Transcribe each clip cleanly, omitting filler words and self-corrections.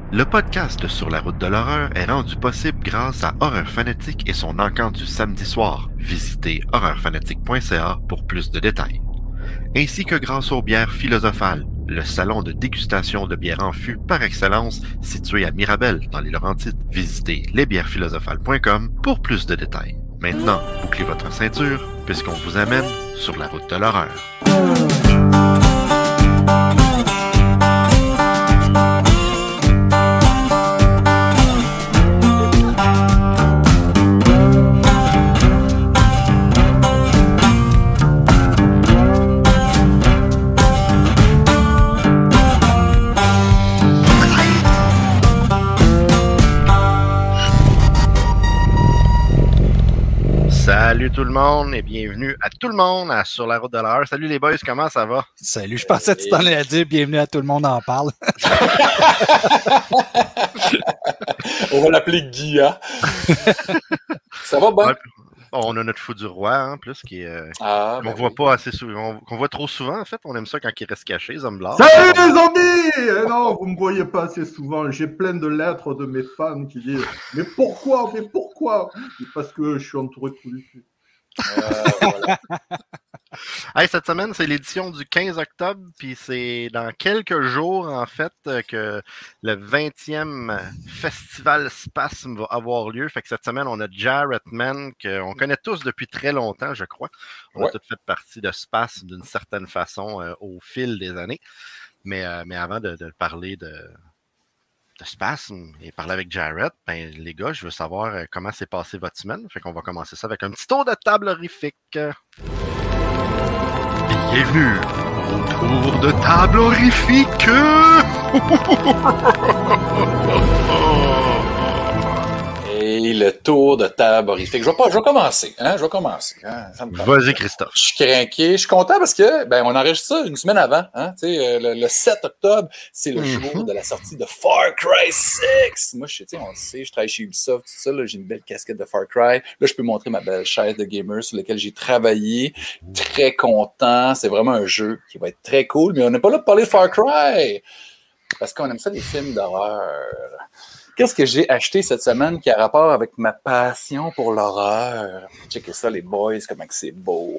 Le podcast Sur la route de l'horreur est rendu possible grâce à Horreur Fanatique et son encamp du samedi soir. Visitez horreurfanatique.ca pour plus de détails. Ainsi que grâce aux bières philosophales, le salon de dégustation de bières en fût par excellence situé à Mirabel dans les Laurentides. Visitez lesbièresphilosophales.com pour plus de détails. Maintenant, bouclez votre ceinture puisqu'on vous amène sur la route de l'horreur. Salut tout le monde et bienvenue à tout le monde à Sur la route de l'horreur. Salut les boys, comment ça va? Salut, je pensais que tu t'en allais dire bienvenue à tout le monde en parle. On va l'appeler Guy, hein? Ça va bien? Ouais, on a notre fou du roi en plus qui est qu'on voit pas assez souvent, qu'on voit trop souvent en fait. On aime ça quand il reste caché, Zomblard. Salut les zombies! Non, vous me voyez pas assez souvent. J'ai plein de lettres de mes fans qui disent mais pourquoi? Parce que je suis entouré de policiers. Voilà. Hey, cette semaine, c'est l'édition du 15 octobre, puis c'est dans quelques jours, en fait, que le 20e Festival Spasm va avoir lieu. Fait que cette semaine, on a Jarrett Mann, qu'on connaît tous depuis très longtemps, je crois. On a tous fait partie de Spasm d'une certaine façon au fil des années. Mais avant de parler de Spasm et parler avec Jarrett, ben les gars, je veux savoir comment s'est passée votre semaine. Fait qu'on va commencer ça avec un petit tour de table horrifique. Bienvenue au tour de table horrifique. Et le tour de table horrifique. Je vais commencer. Vas-y, Christophe. Je suis craqué. Je suis content parce que on enregistre ça une semaine avant. Hein? Le 7 octobre, c'est le jour de la sortie de Far Cry 6. Moi, on le sait, je travaille chez Ubisoft, tout ça. Là, j'ai une belle casquette de Far Cry. Là, je peux montrer ma belle chaise de gamer sur laquelle j'ai travaillé. Très content. C'est vraiment un jeu qui va être très cool. Mais on n'est pas là pour parler de Far Cry. Parce qu'on aime ça, les films d'horreur. Qu'est-ce que j'ai acheté cette semaine qui a rapport avec ma passion pour l'horreur? Checkez ça, les boys, comment c'est beau.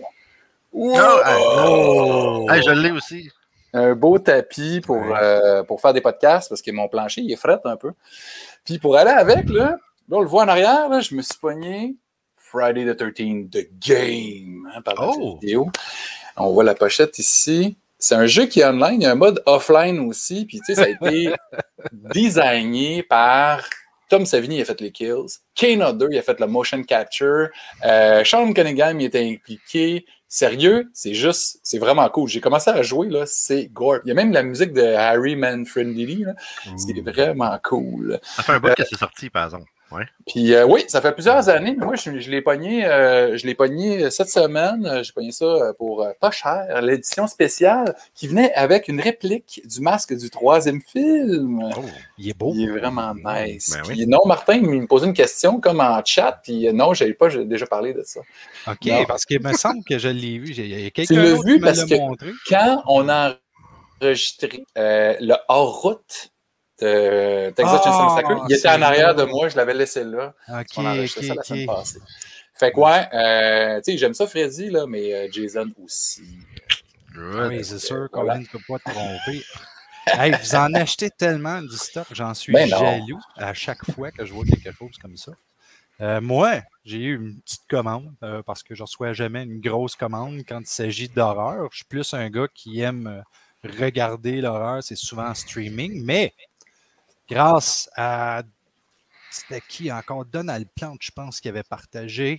Wow! Hey, je l'ai aussi. Un beau tapis pour faire des podcasts, parce que mon plancher, il est fret un peu. Puis pour aller avec, là on le voit en arrière, là, je me suis pogné Friday the 13th, The Game, par la vidéo. On voit la pochette ici. C'est un jeu qui est online, il y a un mode offline aussi, puis tu sais, ça a été designé par Tom Savini, il a fait les kills, Kane Hodder, il a fait le motion capture, Sean Cunningham, il était impliqué. Sérieux, c'est vraiment cool. J'ai commencé à jouer, là, c'est gore. Il y a même la musique de Harry Manfredini, là. C'est vraiment cool. Ça fait un bout que c'est sorti, par exemple. Ouais. Puis oui, ça fait plusieurs années, mais moi je l'ai pogné cette semaine. J'ai pogné ça pour pas cher, l'édition spéciale qui venait avec une réplique du masque du 3e film. Oh, il est beau. Il est vraiment nice. Ben Puis oui. non, Martin, il me posait une question comme en chat, puis non, j'avais pas déjà parlé de ça. OK, non. parce qu'il me semble que je l'ai vu. Il y a quelqu'un Tu l'as d'autre vu qui me parce l'a que montré. quand on a enregistré le hors-route de Texas Chainsaw Massacre, il était en arrière de moi, je l'avais laissé là. OK, On a enregistré ça la semaine OK. passée. Fait que ouais, tu sais, j'aime ça Freddy, là, mais Jason aussi. Oui, c'est sûr qu'on Voilà. ne peut pas te tromper. Hey, vous en achetez tellement du stock, j'en suis Ben non. jaloux à chaque fois que je vois quelque chose comme ça. Moi, j'ai eu une petite commande parce que je ne reçois jamais une grosse commande quand il s'agit d'horreur. Je suis plus un gars qui aime regarder l'horreur, c'est souvent en streaming, mais grâce à c'était qui encore? Donald Plante, je pense, qui avait partagé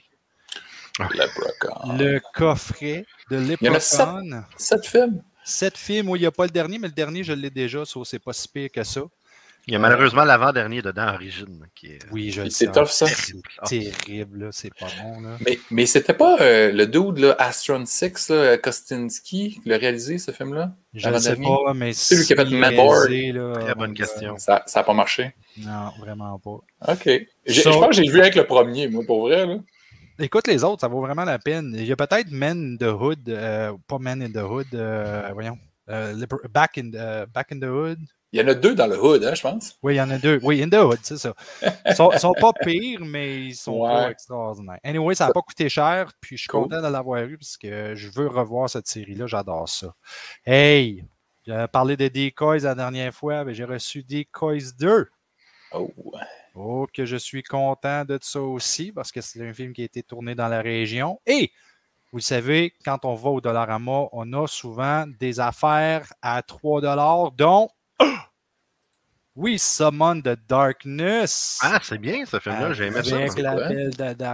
le coffret de Il y en a Leprechaun. 7 films. 7 films, oui, il n'y a pas le dernier, mais le dernier, je l'ai déjà, ça, c'est pas si pire que ça. Il y a malheureusement l'avant-dernier dedans, Origine. Qui est... Oui, je le C'est sais. tough, ça. Terrible, là, c'est pas bon. Là. Mais c'était pas le dude, là, Astron 6, là, Kostinsky, qui l'a réalisé, ce film-là? Je ne sais pas, mais c'est lui qui a fait s'il Madboard. réalisé, là, Très bonne question. Ça n'a pas marché. Non, vraiment pas. OK. Je pense que j'ai vu avec le premier, moi, pour vrai. Là. Écoute les autres, ça vaut vraiment la peine. Il y a peut-être Men in the Hood, pas Men in the Hood, voyons. Back in the Hood. Il y en a 2 dans le hood, hein, je pense. Oui, il y en a 2. Oui, In the Hood, c'est ça. Ils sont pas pires, mais ils sont pas extraordinaires. Anyway, ça n'a pas coûté cher, puis je suis content de l'avoir eu parce que je veux revoir cette série-là. J'adore ça. Hey! J'avais parlé de Decoys la dernière fois, mais j'ai reçu Decoys 2. Oh, que je suis content de ça aussi parce que c'est un film qui a été tourné dans la région. Et vous savez, quand on va au Dollarama, on a souvent des affaires à 3 $, dont We Summon the Darkness. Ah, c'est bien ce film-là, j'ai aimé ça. Avec la belle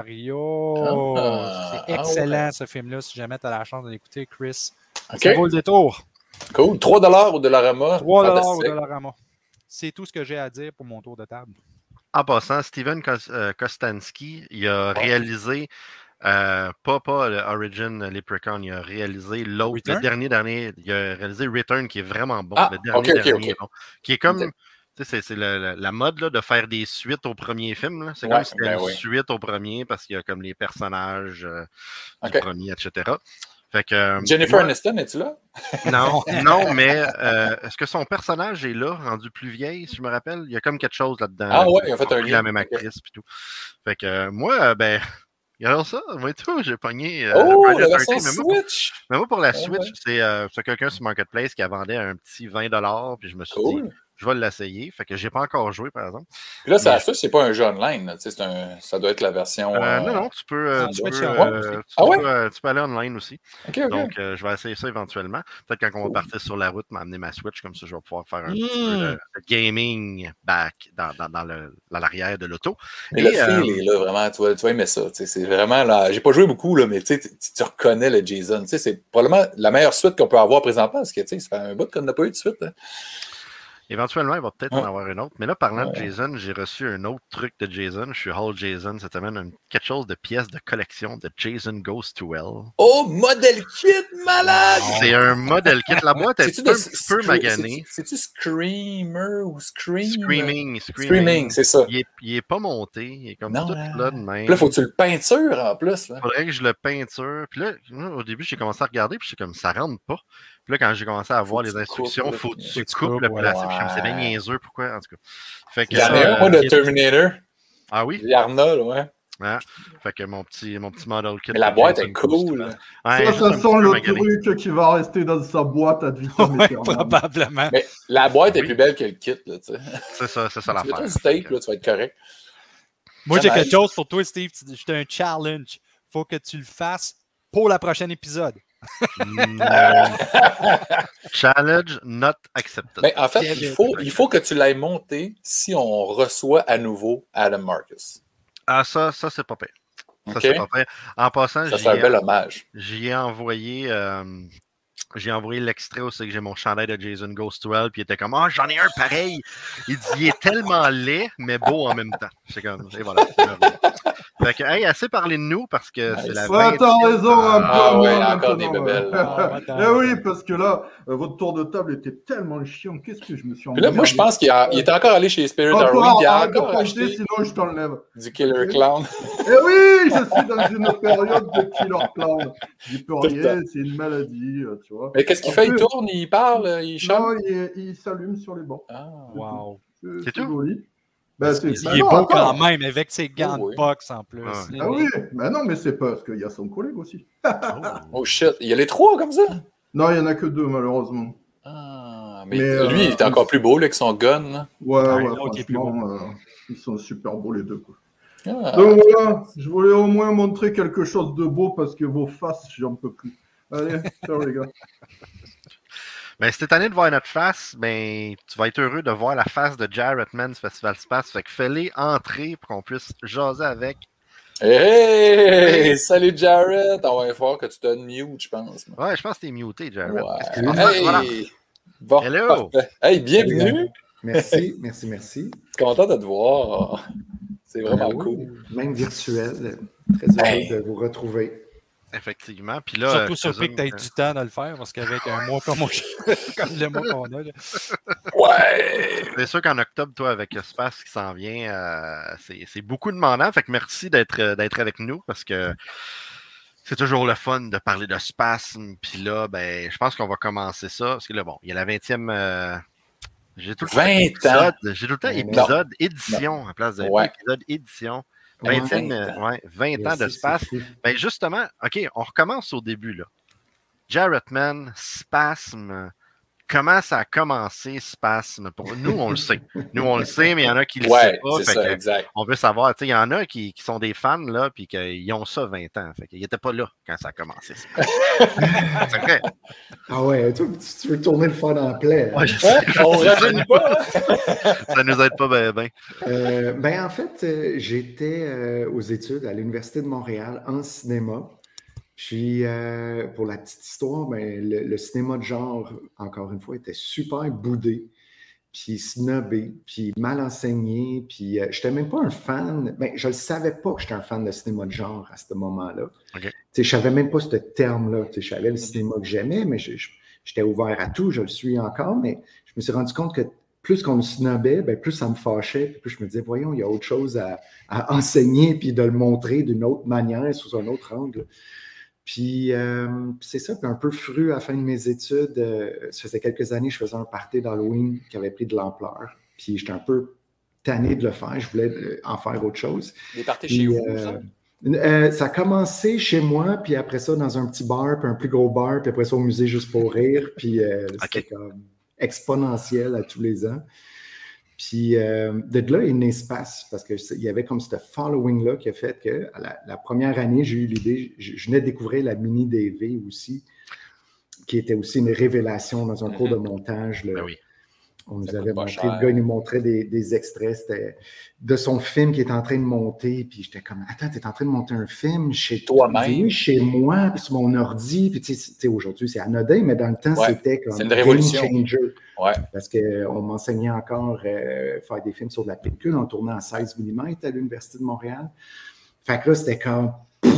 Dario. C'est excellent ce film-là. Si jamais tu as la chance de l'écouter, Chris, ça vaut le détour. Cool. 3 $ au Dollarama. 3 $ au Dollarama. C'est tout ce que j'ai à dire pour mon tour de table. En passant, Steven Kostanski, il a réalisé, pas l'Origin Leprechaun, il a réalisé l'autre, le dernier, il a réalisé Return, qui est vraiment bon. Le dernier bon, qui est comme, tu sais, c'est la mode là, de faire des suites au premier film. C'est comme si c'était une suite au premier, parce qu'il y a comme les personnages du premier, etc. Fait que, Jennifer Aniston, es-tu là? Non, mais est-ce que son personnage est là, rendu plus vieille, si je me rappelle? Il y a comme quelque chose là-dedans. Ah ouais, il a fait un lien. La même actrice et tout. Fait que moi, regarde ça, moi et tout, j'ai pogné. La version Switch! Mais moi, pour la Switch, c'est quelqu'un sur Marketplace qui a vendu un petit 20 $, puis je me suis dit, je vais l'essayer. Fait que j'ai pas encore joué, par exemple. Puis là, c'est pas un jeu online. Là. Ça doit être la version. Non, tu peux, tu peux aller online aussi. Donc, je vais essayer ça éventuellement. Peut-être quand on va partir sur la route, m'amener ma Switch, comme ça, je vais pouvoir faire un petit peu de gaming back dans l'arrière de l'auto. Mais le feel est là, vraiment. Tu vas aimer ça. C'est vraiment là. J'ai pas joué beaucoup, là, mais tu reconnais le Jason. C'est probablement la meilleure suite qu'on peut avoir présentement, parce que ça fait un bout qu'on n'a pas eu de suite. Hein. Éventuellement, il va peut-être en avoir une autre. Mais là, parlant de Jason, j'ai reçu un autre truc de Jason. Je suis Hall Jason cette semaine. Quelque chose de pièce de collection de Jason Goes to Hell. Oh, model kit malade! C'est un model kit. La boîte est un petit peu maganée. C'est-tu Screamer ou Screaming, c'est ça. Il est pas monté. Il est comme tout là de même. Puis là, faut que tu le peintures en plus. Il faudrait que je le peinture. Puis là, au début, j'ai commencé à regarder. Puis j'étais comme, ça rentre pas. Puis là, quand j'ai commencé à voir les instructions, il faut que tu coupes le plastique. Puis c'est bien niaiseux, pourquoi, en tout cas. Fait que, il y en a un de Terminator. Ah oui? Il y a Arnold, ouais. Ah, fait que mon petit model kit. Mais la boîte est cool. Ça sent le truc qui va rester dans sa boîte à vitam éternelle. Probablement. Mais la boîte est plus belle que le kit, là, tu sais. C'est ça l'affaire. Tu mets un steak, là, tu vas être correct. Moi, j'ai quelque chose pour toi, Steve. J'ai un challenge. Faut que tu le fasses pour le prochain épisode. Challenge not accepted. Mais en fait, il faut que tu l'ailles monter si on reçoit à nouveau Adam Marcus. Ah, ça c'est pas pire. Ça, c'est pas pire. En passant, c'est un bel hommage. J'y ai envoyé l'extrait où c'est que j'ai mon chandail de Jason Goes to Hell, puis il était comme, j'en ai un pareil. Il dit, il est tellement laid, mais beau en même temps. C'est comme, et voilà. Fait que, assez parlé de nous, parce que c'est la Ouais, t'as raison, un peu. Encore des bébelles. Oui, parce que là, votre tour de table était tellement chiant. Qu'est-ce que je me suis emmerdé. Là, moi, je pense qu'il était encore allé chez Spirit Halloween. Il a encore acheté, sinon je t'enlève. Du Killer Clown. Eh oui, je suis dans une période de Killer Clown. J'y peux rien, c'est une maladie, tu vois. Mais qu'est-ce qu'il fait? Il tourne, il parle, il chante? Non, il s'allume sur les bancs. Ah, wow. C'est tout? Joli. Il est beau quand même, avec ses gants de boxe en plus. Ah oui, mais non, mais c'est parce qu'il y a son collègue aussi. Oh shit, il y a les 3 comme ça? Non, il n'y en a que 2, malheureusement. Ah, mais lui, il est encore plus beau là, avec son gun. Là. Ouais, franchement, ils sont super beaux les deux. Quoi. Donc voilà, je voulais au moins montrer quelque chose de beau parce que vos faces, j'en peux plus. Allez, ciao les gars. Ben, cette année de voir notre face, ben, tu vas être heureux de voir la face de Jarrett Man du Festival Space. Fait que fais-les entrer pour qu'on puisse jaser avec. Hey! Salut Jarrett! On va voir que tu te mute, je pense. Ouais, je pense que t'es muté, Jarrett. Ouais. Voilà. Bon, hello! Parfait. Hey, bienvenue! Merci. Content de te voir. C'est vraiment cool. Même virtuel. Très heureux de vous retrouver. Effectivement. Puis là, surtout surpris que tu aies du temps de le faire, parce qu'avec un mois comme le mois qu'on a. Là. Ouais! C'est sûr qu'en octobre, toi, avec le Space qui s'en vient, c'est beaucoup demandant. Fait que merci d'être avec nous, parce que C'est toujours le fun de parler de spasme. Puis là, ben, je pense qu'on va commencer ça. Parce que là, bon, il y a la 20e. J'ai tout le temps épisode. J'ai tout le temps épisode, édition, en place de épisode, édition. 20 ans de spasme. Ben, justement, OK, on recommence au début, là. Jarrett Man, spasme. Comment ça a commencé, Spasme? Pour nous, on le sait. Nous, on le sait, mais il y en a qui ne le savent pas. C'est ça, exact. On veut savoir. Il y en a qui sont des fans, là, puis qu'ils ont ça 20 ans. Fait qu'ils n'étaient pas là quand ça a commencé. C'est vrai. Ah ouais, tu veux tourner le fun en plein. Ouais, on ne rajeunit pas. Ça nous aide pas bien. Ben, en fait, j'étais aux études à l'Université de Montréal en cinéma. Puis, pour la petite histoire, ben, le cinéma de genre, encore une fois, était super boudé, puis snobé, puis mal enseigné, puis je n'étais même pas un fan. Ben, je ne savais pas que j'étais un fan de cinéma de genre à ce moment-là. Okay. Je ne savais même pas ce terme-là. Je savais le cinéma que j'aimais, mais j'étais ouvert à tout, je le suis encore, mais je me suis rendu compte que plus qu'on me snobait, ben, plus ça me fâchait, puis plus je me disais, voyons, il y a autre chose à enseigner, puis de le montrer d'une autre manière, sous un autre angle. Puis c'est ça, puis un peu fru à la fin de mes études, ça faisait quelques années, je faisais un party d'Halloween qui avait pris de l'ampleur. Puis j'étais un peu tanné de le faire, je voulais en faire autre chose. Des parties chez vous, ça? Ça a commencé chez moi, puis après ça, dans un petit bar, puis un plus gros bar, puis après ça, au musée juste pour rire. Puis c'était comme exponentiel à tous les ans. Puis de là, il n'espace parce qu'il y avait comme ce following-là qui a fait que la première année, j'ai eu l'idée, je venais de découvrir la Mini DV aussi, qui était aussi une révélation dans un cours de montage. Ben oui. On nous avait montré, le gars, il nous montrait des extraits de son film qui était en train de monter. Puis j'étais comme, attends, tu es en train de monter un film chez toi-même? Oui, chez moi, puis sur mon ordi. Puis tu sais, aujourd'hui, c'est anodin, mais dans le temps, c'était comme une révolution. Game changer. Ouais. Parce qu'on m'enseignait encore faire des films sur de la pellicule. On tournait en 16 mm à l'Université de Montréal. Fait que là, c'était comme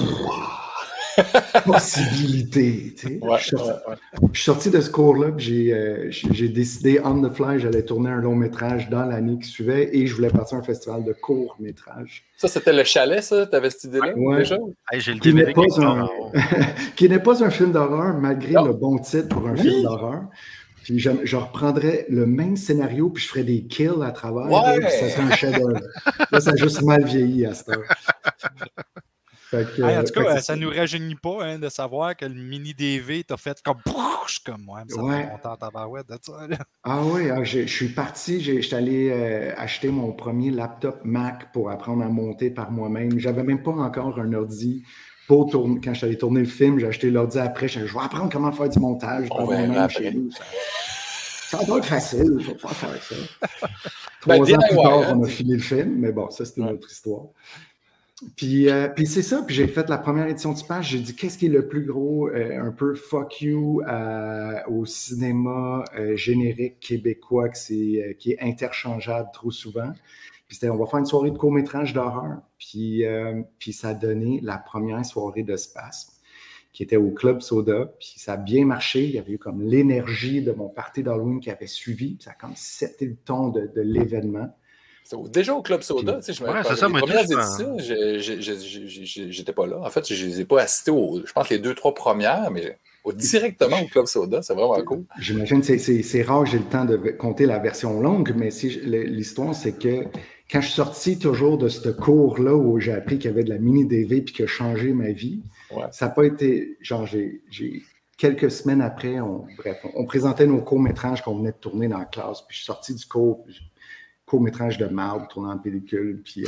possibilité. Tu sais. Je suis sorti de ce cours-là, puis j'ai décidé, on the fly, j'allais tourner un long métrage dans l'année qui suivait et je voulais partir à un festival de court métrage. Ça, c'était le chalet, ça? Tu avais cette idée-là déjà? Hey, j'ai le qui DVD qui n'est pas un film d'horreur, malgré le bon titre pour un film d'horreur. Puis je reprendrais le même scénario, puis je ferais des kills à travers. Puis ça serait un chef-d'œuvre. Là, ça a juste mal vieilli à cette heure. En tout cas, ça ne nous rajeunit pas de savoir que le mini DV t'a fait comme moi. Ça m'a monté en tabarouette de ça. Là. Ah oui, je suis parti, j'étais allé acheter mon premier laptop Mac pour apprendre à monter par moi-même. J'avais même pas encore un ordi pour tourner. Quand je suis allé tourner le film, j'ai acheté l'ordi après. Je vais apprendre comment faire du montage. On verra après. Ça doit être facile, je vais pouvoir faire ça. 3 ans plus tard, on a fini le film, mais bon, ça, c'était une autre histoire. Puis c'est ça, puis j'ai fait la première édition du Spasme, j'ai dit qu'est-ce qui est le plus gros, un peu fuck you au cinéma générique québécois qui est interchangeable trop souvent. Puis c'était on va faire une soirée de court-métrage d'horreur, puis ça a donné la première soirée de Spasme qui était au Club Soda, puis ça a bien marché, il y avait eu comme l'énergie de mon party d'Halloween qui avait suivi, puis ça a comme seté le ton de l'événement. Déjà au Club Soda, tu sais, je me rappelle. C'est ça, les premières éditions, j'étais pas là. En fait, je les ai pas assistés je pense les 2-3 premières, mais directement au Club Soda, c'est vraiment cool. J'imagine que c'est rare, j'ai le temps de compter la version longue, mais l'histoire, c'est que quand je suis sorti toujours de ce cours-là où j'ai appris qu'il y avait de la mini DV puis qui a changé ma vie, ça n'a pas été, genre, j'ai quelques semaines après, on présentait nos courts-métrages qu'on venait de tourner dans la classe, puis je suis sorti du court-métrage de marde, tournant en pellicule, puis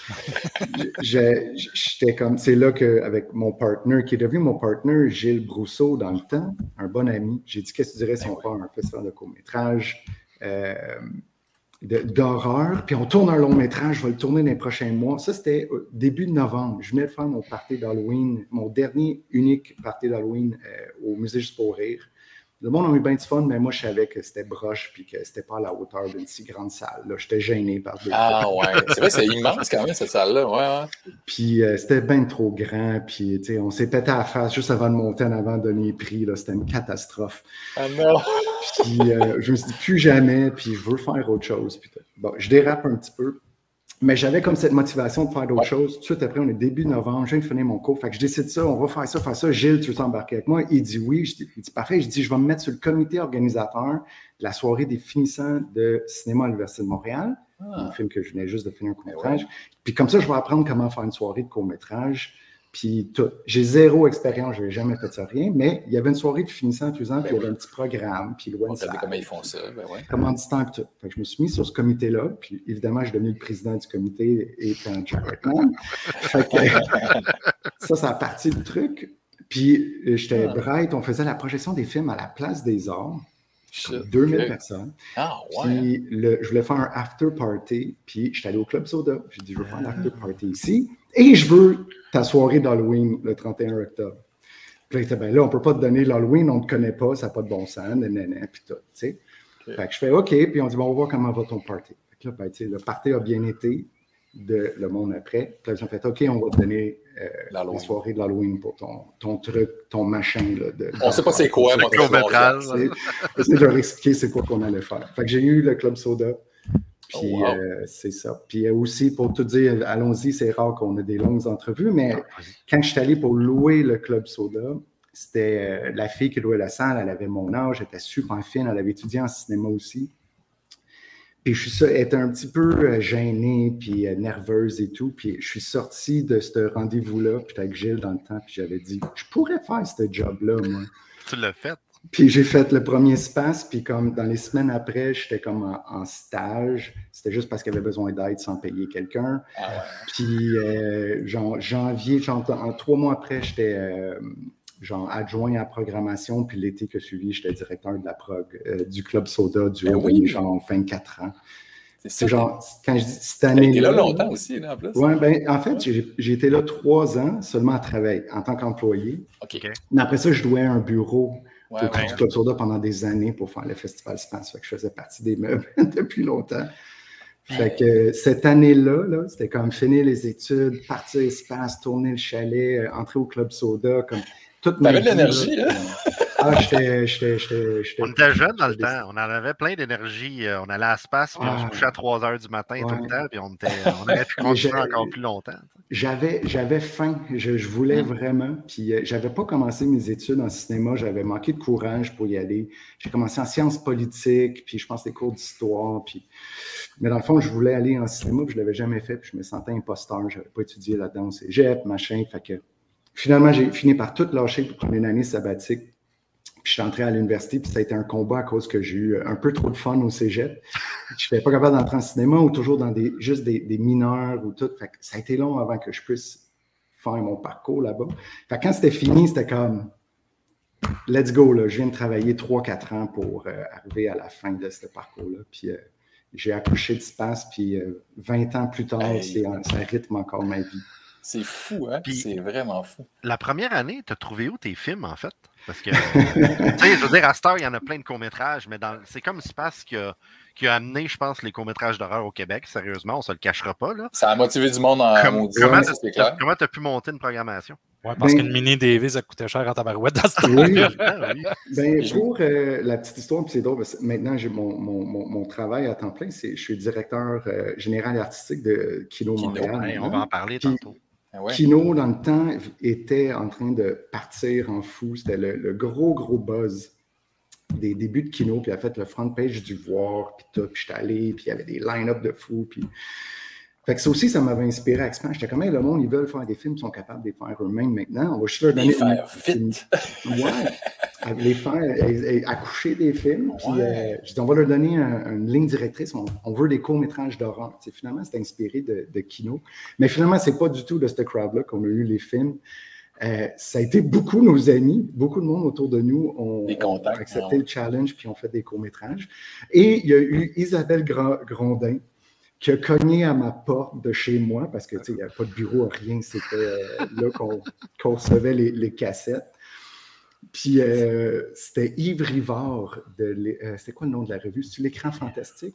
j'étais comme, c'est là qu'avec mon partner, qui est devenu mon partner, Gilles Brousseau, dans le temps, un bon ami, j'ai dit, qu'est-ce que tu dirais si on fait un festival de court-métrage d'horreur, puis on tourne un long-métrage, je vais le tourner dans les prochains mois. Ça, c'était début de novembre. Je venais de faire mon party d'Halloween, mon dernier unique party d'Halloween au Musée Juste pour rire. Le monde a eu bien du fun, mais moi, je savais que c'était broche puis que c'était pas à la hauteur d'une si grande salle. Là, j'étais gêné par deux. Ah ouais, c'est vrai, c'est immense quand même, cette salle-là. Ouais. Puis c'était bien trop grand. Puis on s'est pété à la face juste avant de monter en avant, donner les prix. Là, c'était une catastrophe. Ah non! Puis je me suis dit plus jamais, puis je veux faire autre chose. Puis, bon, je dérape un petit peu. Mais j'avais comme cette motivation de faire d'autres choses. Tout de suite après, on est début novembre, je viens de finir mon cours. Fait que je décide ça, on va faire ça. Gilles, tu veux t'embarquer avec moi? Il dit oui. Il dit parfait. Je dis, je vais me mettre sur le comité organisateur de la soirée des finissants de cinéma à l'Université de Montréal. Un film que je venais juste de finir un court-métrage. Puis comme ça, je vais apprendre comment faire une soirée de court-métrage. Puis tout. J'ai 0 expérience, je n'avais jamais fait ça, rien. Mais il y avait une soirée de finissants tous les ans, puis il y avait un petit programme. Puis on savait comment ils font ça. Commanditaire, tout. Fait que je me suis mis sur ce comité-là. Puis évidemment, je suis devenu le président du comité étant Jackman. Fait que ça a parti du truc. Puis j'étais bright, on faisait la projection des films à la Place des Arts. 2000 personnes. Puis je voulais faire un after party, puis j'étais allé au Club Soda. J'ai dit, je veux faire un after party ici, et je veux ta soirée d'Halloween le 31 octobre. Puis là, il était, ben là, on ne peut pas te donner l'Halloween, on ne te connaît pas, ça n'a pas de bon sens, puis tout, tu sais. Fait que je fais OK, puis on dit, bon, on va voir comment va ton party. Fait que là, ben, tu sais, le party a bien été de le monde après. Puis là, ils ont fait, OK, on va te donner la soirée de l'Halloween pour ton truc, ton machin. Là, on ne sait pas c'est quoi, mon court-métrage. J'essaie de leur expliquer c'est quoi qu'on allait faire. Fait que j'ai eu le Club Soda. Puis c'est ça. Puis aussi, pour tout dire, allons-y, c'est rare qu'on ait des longues entrevues, mais quand je suis allé pour louer le Club Soda, c'était la fille qui louait la salle, elle avait mon âge, elle était super fine, elle avait étudié en cinéma aussi. Puis elle était un petit peu gênée, puis nerveuse et tout. Puis je suis sorti de ce rendez-vous-là, puis j'étais avec Gilles dans le temps, puis j'avais dit, je pourrais faire ce job-là, moi. Tu l'as fait? Puis j'ai fait le premier space, puis comme dans les semaines après, j'étais comme en stage. C'était juste parce qu'il avait besoin d'aide sans payer quelqu'un. Puis janvier, en 3 mois après, j'étais adjoint à la programmation, puis l'été qui a suivi, j'étais directeur de la prog du Club Soda du genre 24 ans. C'est genre, quand je dis cette année. Tu étais là longtemps aussi, là, en plus. Oui, ben en fait, j'ai été là 3 ans seulement à travailler en tant qu'employé. Mais après ça, je louais un bureau au Club Soda pendant des années pour faire le Festival Space. Fait que je faisais partie des meubles depuis longtemps. Fait que cette année-là, là, c'était comme finir les études, partir Space, tourner le chalet, entrer au Club Soda, comme T'avais de l'énergie, hein? j'étais... On était jeunes dans le temps. On en avait plein d'énergie. On allait à Space, puis on se couchait à 3 h du matin tout le temps, puis on aurait pu continuer encore plus longtemps. J'avais faim. Je voulais vraiment. Puis j'avais pas commencé mes études en cinéma. J'avais manqué de courage pour y aller. J'ai commencé en sciences politiques, puis je pense des cours d'histoire. Mais dans le fond, je voulais aller en cinéma, puis je l'avais jamais fait, puis je me sentais imposteur. J'avais pas étudié là-dedans au cégep, machin. Fait que finalement, j'ai fini par tout lâcher pour prendre une année sabbatique. Puis je suis entré à l'université, puis ça a été un combat à cause que j'ai eu un peu trop de fun au cégep. Je n'étais pas capable d'entrer en cinéma ou toujours dans juste des mineurs ou tout. Fait que ça a été long avant que je puisse faire mon parcours là-bas. Fait que quand c'était fini, c'était comme let's go, là. Je viens de travailler 3-4 ans pour arriver à la fin de ce parcours-là. Puis j'ai accouché de Space, puis 20 ans plus tard, ça rythme encore ma vie. C'est fou, hein? Puis, c'est vraiment fou. La première année, tu as trouvé où tes films, en fait? Parce que, tu sais, je veux dire, à cette heure, il y en a plein de courts-métrages, mais c'est comme Space qui a amené, je pense, les courts-métrages d'horreur au Québec, sérieusement, on ne se le cachera pas, là. Ça a motivé du monde en comment tu as pu monter une programmation? Oui, parce qu'une mini-DV, ça coûtait cher en tabarouette dans ce temps-là. Ben, pour la petite histoire, puis c'est drôle, parce que maintenant, j'ai mon travail à temps plein, je suis directeur général et artistique de Kino Montréal. On va en parler tantôt. Kino, dans le temps, était en train de partir en fou. C'était le gros buzz des débuts de Kino. Puis, il a fait le front page du Voir, puis tout. Puis, j'étais allé, puis il y avait des line-up de fous. Puis... Fait que ça aussi, ça m'avait inspiré à Expan. J'étais comme, le monde, ils veulent faire des films, ils sont capables de les faire eux-mêmes maintenant. On va juste leur donner... Les faire vite! Ouais, les faire, accoucher des films. Puis, je dis, on va leur donner une ligne directrice. On veut des courts-métrages d'horreur. Finalement, c'est inspiré de Kino. Mais finalement, c'est pas du tout de ce crowd-là qu'on a eu les films. Ça a été beaucoup nos amis, beaucoup de monde autour de nous ont accepté le challenge puis ont fait des courts-métrages. Et il y a eu Isabelle Grondin qui a cogné à ma porte de chez moi parce que il n'y avait pas de bureau, rien. C'était là qu'on recevait les cassettes. Puis c'était Yves Rivard, c'était quoi le nom de la revue? C'est l'Écran Fantastique,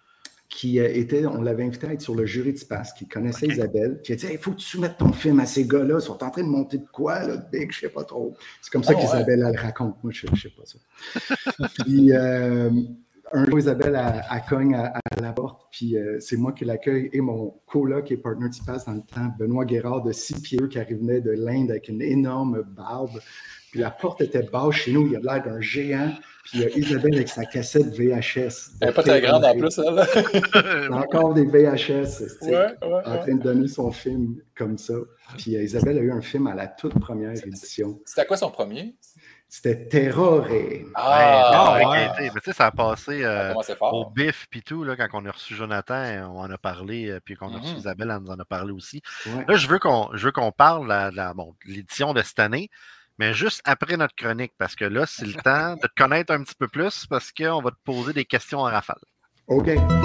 on l'avait invité à être sur le jury de Space, qui connaissait Isabelle, qui a dit « Il faut que tu soumettes ton film à ces gars-là, ils sont en train de monter de quoi, là, de big, je sais pas trop. » C'est comme ça qu'Isabelle, elle raconte, moi je sais pas ça. Puis un jour, Isabelle, elle cogne à la porte, puis c'est moi qui l'accueille et mon coloc et partner de passe dans le temps, Benoît Guérard, de 6 pieds, qui arrivait de l'Inde avec une énorme barbe. Puis la porte était basse chez nous, il a l'air d'un géant. Puis Isabelle avec sa cassette VHS. Elle n'est pas très grande en plus, elle. Elle a encore des VHS, en train de donner son film comme ça. Puis Isabelle a eu un film à la toute première édition. C'était quoi son premier? C'était Terror. Mais tu sais, ça a passé au BIF puis tout, là, quand on a reçu Jonathan, on en a parlé, puis qu'on a reçu Isabelle, elle nous en a parlé aussi. Ouais. Là, je veux qu'on parle de l'édition de cette année, mais juste après notre chronique, parce que là, c'est le temps de te connaître un petit peu plus, parce qu'on va te poser des questions en rafale. OK.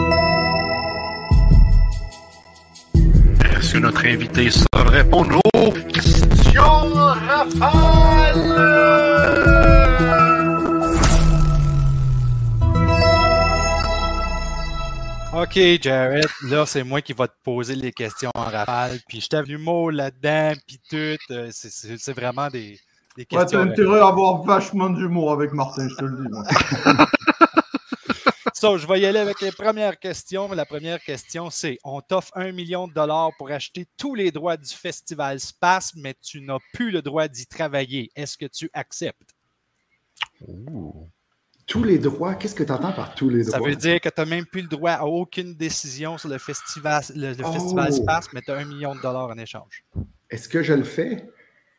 Est-ce que notre invité saura répondre aux questions en rafale? OK, Jared, là, c'est moi qui va te poser les questions en rafale, puis je t'ai venu l'humour là-dedans, puis tout. C'est vraiment des questions. Ouais, t'as intérêt à avoir vachement d'humour avec Martin, je te le dis, moi. So, je vais y aller avec les premières questions. La première question, c'est: on t'offre $1 million pour acheter tous les droits du festival Spasme, mais tu n'as plus le droit d'y travailler. Est-ce que tu acceptes? Ouh. Tous les droits? Qu'est-ce que tu entends par tous les droits? Ça veut dire que tu n'as même plus le droit à aucune décision sur le festival, festival Spasme, mais tu as $1 million en échange. Est-ce que je le fais?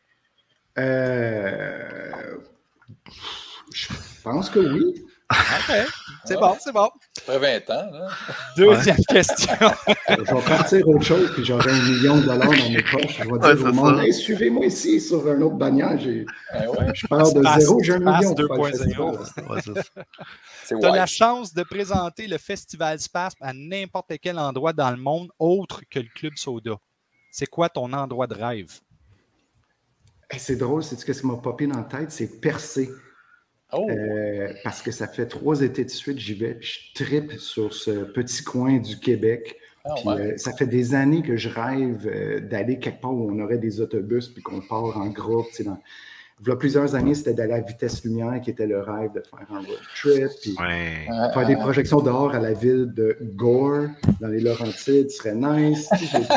Je pense que oui. OK, c'est bon. Après 20 ans, là. Deuxième question. Je vais partir autre chose, puis j'aurai $1 million dans mes poches. Je vais dire au monde, hey, suivez-moi ici sur un autre bannière. Je pars de zéro, j'ai $1 million. 2.0. Tu as la chance de présenter le Festival Spasme à n'importe quel endroit dans le monde autre que le Club Soda. C'est quoi ton endroit de rêve? Hey, c'est drôle, c'est ce que ça m'a popé dans la tête, c'est Percé. Parce que ça fait 3 étés de suite, j'y vais, je trippe sur ce petit coin du Québec. Ça fait des années que je rêve d'aller quelque part où on aurait des autobus puis qu'on part en groupe. Il y a plusieurs années, c'était d'aller à Vitesse Lumière qui était le rêve de faire un road trip. Puis faire des projections dehors à la ville de Gore, dans les Laurentides, serait nice.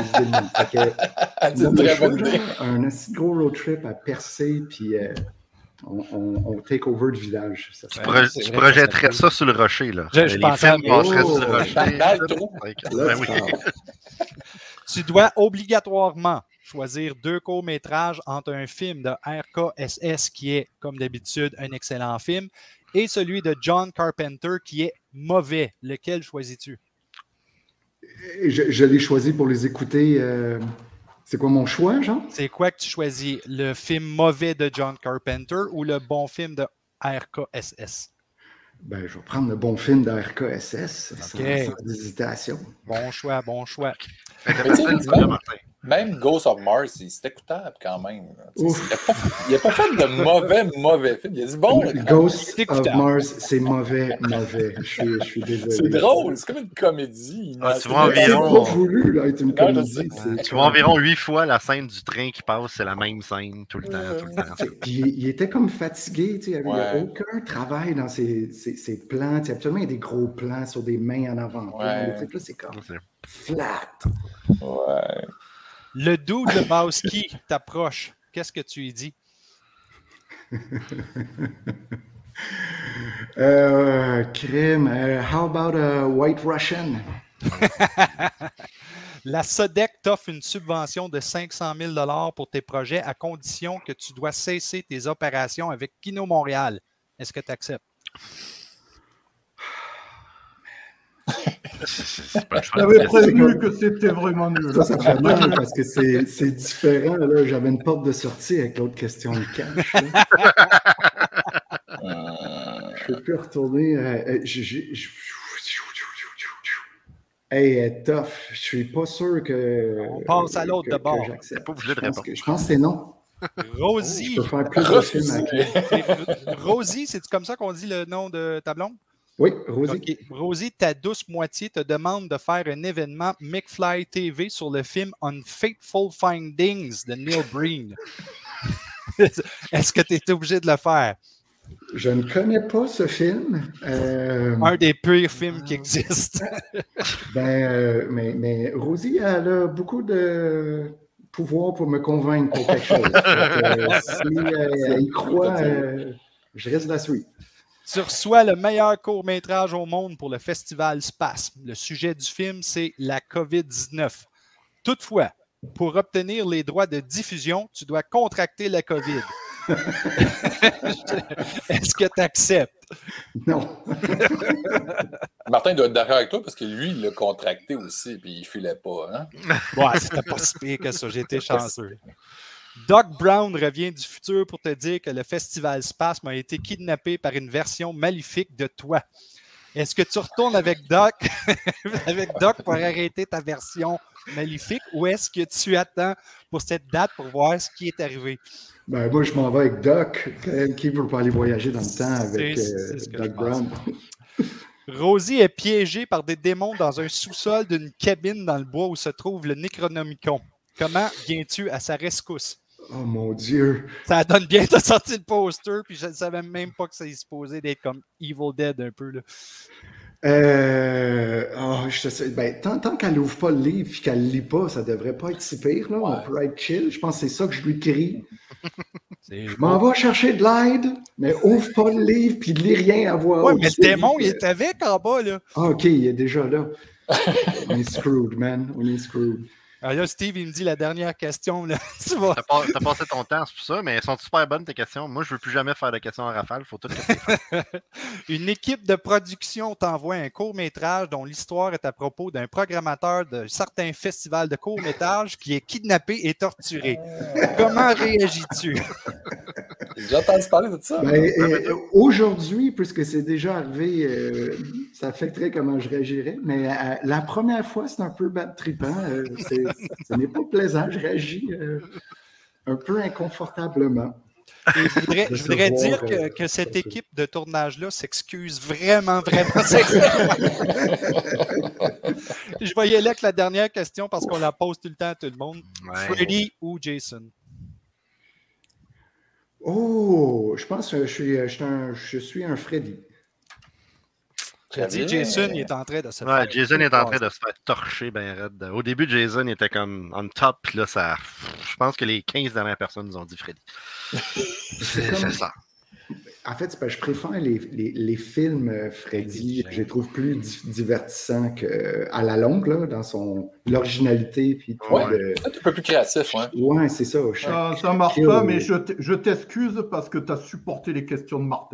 Un assez gros road trip à Percé, puis on take over du village. Tu projetterais ça sur le rocher, là. Je pensais sur le rocher. Tu dois obligatoirement choisir 2 courts-métrages entre un film de RKSS qui est, comme d'habitude, un excellent film et celui de John Carpenter qui est mauvais. Lequel choisis-tu? Je l'ai choisi pour les écouter. C'est quoi mon choix, Jean? C'est quoi que tu choisis? Le film mauvais de John Carpenter ou le bon film de RKSS? Ben, je vais prendre le bon film de RKSS, sans hésitation. Bon choix. Même Ghost of Mars, c'est écoutable quand même. Il n'a pas fait de mauvais film. Il a dit bon. Ghost of Mars, c'est mauvais. Je suis désolé. C'est drôle, c'est comme une comédie. Tu vois environ... C'est pas voulu là, être une comédie. Tu vois environ 8 fois la scène du train qui passe, c'est la même scène tout le temps. Puis il était comme fatigué, il n'y a aucun travail dans ses plans. Absolument, il y a des gros plans sur des mains en avant. Là, c'est comme flat. Ouais. Le dude de Lebowski t'approche. Qu'est-ce que tu lui dis? Crime. How about a White Russian? La SODEC t'offre une subvention de 500 000 pour tes projets à condition que tu dois cesser tes opérations avec Kino Montréal. Est-ce que tu acceptes? J'avais prévenu que c'était vraiment nul. Ça fait mal parce que c'est différent. Là. J'avais une porte de sortie avec l'autre question de cash. Je ne peux plus retourner. Hey, tough. Je ne suis pas sûr que. On passe à l'autre d'abord. Je pense que c'est non. Rosie. Je peux faire plus de films. Rosie, c'est comme ça qu'on dit le nom de ta blonde? Oui, Rosie. Okay. Rosie, ta douce moitié te demande de faire un événement McFly TV sur le film Unfateful Findings de Neil Breen. Est-ce que tu es obligé de le faire? Je ne connais pas ce film. Un des pires films qui existent. Mais Rosie, elle a beaucoup de pouvoir pour me convaincre pour quelque chose. Si elle y croit, je risque de la suivre. Tu reçois le meilleur court-métrage au monde pour le festival Spasme. Le sujet du film, c'est la COVID-19. Toutefois, pour obtenir les droits de diffusion, tu dois contracter la COVID. Est-ce que tu acceptes? Non. Martin doit être d'accord avec toi parce que lui, il l'a contracté aussi puis il ne filait pas. Hein? Ouais, c'était pas si pire que ça. J'ai été chanceux. Doc Brown revient du futur pour te dire que le festival Spasme a été kidnappé par une version maléfique de toi. Est-ce que tu retournes avec Doc pour arrêter ta version maléfique ou est-ce que tu attends pour cette date pour voir ce qui est arrivé? Moi, je m'en vais avec Doc. Qui ne veut pas aller voyager dans le temps avec Doc Brown? Rosie est piégée par des démons dans un sous-sol d'une cabine dans le bois où se trouve le Necronomicon. Comment viens-tu à sa rescousse? Oh mon Dieu! Ça donne bien, t'as sorti le poster, puis je ne savais même pas que c'est supposé d'être comme Evil Dead un peu. Là. Je sais, tant qu'elle n'ouvre pas le livre et qu'elle ne lit pas, ça ne devrait pas être si pire. Là. Ouais. On peut être chill. Je pense que c'est ça que je lui crie. Je m'en vais chercher de l'aide, mais ouvre pas le livre puis lis rien à voir. Oui, mais le démon, il est avec en bas. Là. Ah, OK, il est déjà là. On est screwed, man. On est screwed. Alors là, Steve, il me dit la dernière question. Là. T'as passé ton temps, c'est pour ça, mais elles sont super bonnes tes questions. Moi, je ne veux plus jamais faire de questions en rafale. Il faut tout que Une équipe de production t'envoie un court-métrage dont l'histoire est à propos d'un programmateur de certains festivals de court-métrage qui est kidnappé et torturé. Comment réagis-tu? J'ai déjà entendu parler de ça. Aujourd'hui, puisque c'est déjà arrivé, ça affecterait comment je réagirais, mais la première fois, c'est un peu bad trippant. Ce n'est pas plaisant, je réagis un peu inconfortablement. Et je voudrais dire que cette équipe de tournage-là s'excuse vraiment. Je vais y aller avec la dernière question parce qu'on la pose tout le temps à tout le monde. Ouais. Freddy ou Jason? Oh, je pense que je suis un Freddy. J'ai dit Jason, il est en train de se faire. Jason est en train de se faire torcher ben raide. Au début, Jason était comme on top, puis là, je pense que les 15 dernières personnes nous ont dit Freddy. C'est ça. En fait, je préfère les films Freddy. Je les trouve plus divertissants qu'à la longue, là, dans l'originalité. Puis c'est un peu plus créatif. Ouais, c'est ça. Ça marche pas, mais je t'excuse parce que tu as supporté les questions de Martin.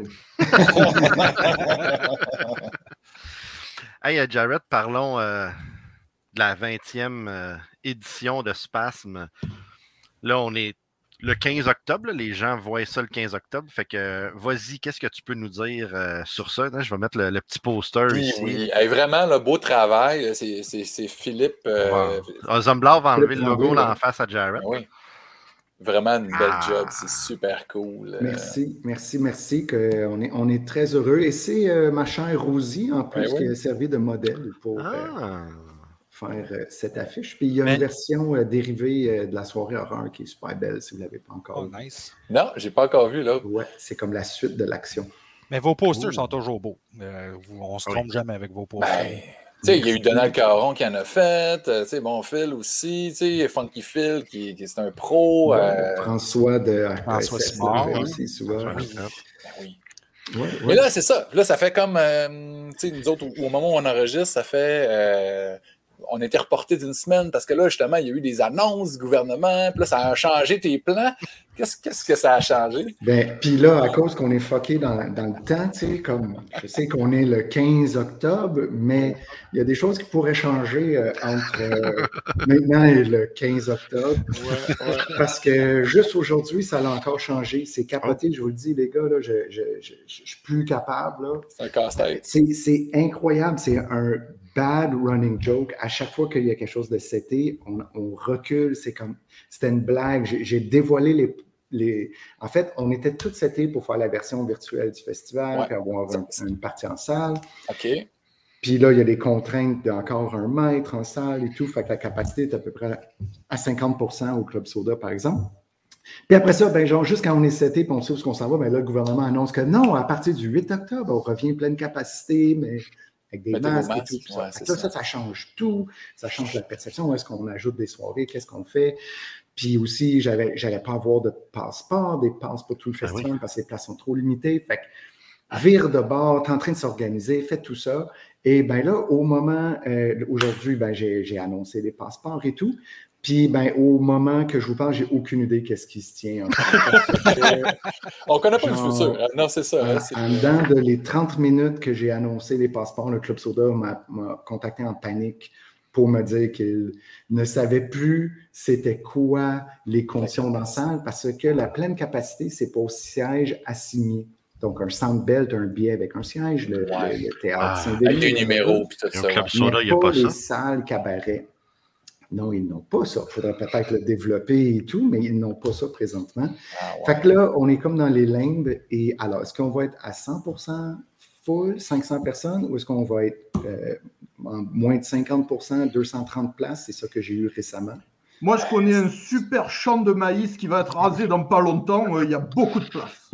Hey, Jared, parlons de la 20e édition de Spasme. Là, on est le 15 octobre. Là, les gens voient ça le 15 octobre. Fait que, vas-y, qu'est-ce que tu peux nous dire sur ça? Là, je vais mettre le petit poster ici. Oui, hey, vraiment, le beau travail. C'est Philippe. Zomblard va enlever le logo là, en face à Jared. Oui. Vraiment une belle job, c'est super cool. Merci. On est très heureux. Et c'est ma chère Rosie, en plus, qui a servi de modèle pour faire cette affiche. Puis il y a une version dérivée de la soirée horreur qui est super belle, si vous ne l'avez pas encore vu. Nice. Non, je n'ai pas encore vu, là. Ouais, c'est comme la suite de l'action. Mais vos posters sont toujours beaux. On ne se trompe jamais avec vos posters. Il y a eu Donald Caron qui en a fait, bon, Phil aussi, Funky Phil qui est un pro. François de François Simard aussi, souvent. Oui. Mais là, c'est ça. Là, ça fait comme, nous autres, au moment où on enregistre, ça fait... on était reporté d'une semaine parce que là, justement, il y a eu des annonces du gouvernement, puis là, ça a changé tes plans. Qu'est-ce que ça a changé? Puis là, à cause qu'on est fucké dans le temps, comme je sais qu'on est le 15 octobre, mais il y a des choses qui pourraient changer entre maintenant et le 15 octobre. Parce que juste aujourd'hui, ça a encore changé. C'est capoté, je vous le dis, les gars, là, je suis plus capable. Là. C'est un casse-tête. C'est incroyable. C'est un bad running joke. À chaque fois qu'il y a quelque chose de seté, on recule. C'était une blague. J'ai dévoilé En fait, on était tous setés pour faire la version virtuelle du festival, puis avoir une partie en salle. OK. Puis là, il y a des contraintes d'encore 1 mètre en salle et tout. Fait que la capacité est à peu près à 50% au Club Soda, par exemple. Puis après ça, ben, genre, juste quand on est seté et on sait où on s'en va, ben là, le gouvernement annonce que non, à partir du 8 octobre, on revient pleine capacité, mais avec des masques et tout. Ouais, ça change tout. Ça change la perception. Est-ce qu'on ajoute des soirées? Qu'est-ce qu'on fait? Puis aussi, j'allais pas avoir de passeport, des passes pour tout le festival parce que les places sont trop limitées. Fait que vire de bord, t'es en train de s'organiser, fais tout ça. Et bien là, au moment, aujourd'hui, ben, j'ai annoncé les passeports et tout. Puis, ben, au moment que je vous parle, j'ai aucune idée qu'est-ce qui se tient. On ne connaît pas le futur. Non, c'est ça. En dedans de les 30 minutes que j'ai annoncé les passeports, le Club Soda m'a contacté en panique pour me dire qu'il ne savait plus c'était quoi les conditions dans la salle parce que la pleine capacité, c'est pas au siège assigné. Donc, un Sandbelt, un billet avec un siège, le théâtre Saint-Denis. Avec des numéros, puis tout ça. Club Soda, il n'y a pas ça. Les salles cabaret. Non, ils n'ont pas ça. Il faudrait peut-être le développer et tout, mais ils n'ont pas ça présentement. Fait que là, on est comme dans les limbes. Et alors, est-ce qu'on va être à 100% full, 500 personnes, ou est-ce qu'on va être en moins de 50%, 230 places? C'est ça que j'ai eu récemment. Moi, je connais un super champ de maïs qui va être rasé dans pas longtemps. Il y a beaucoup de place.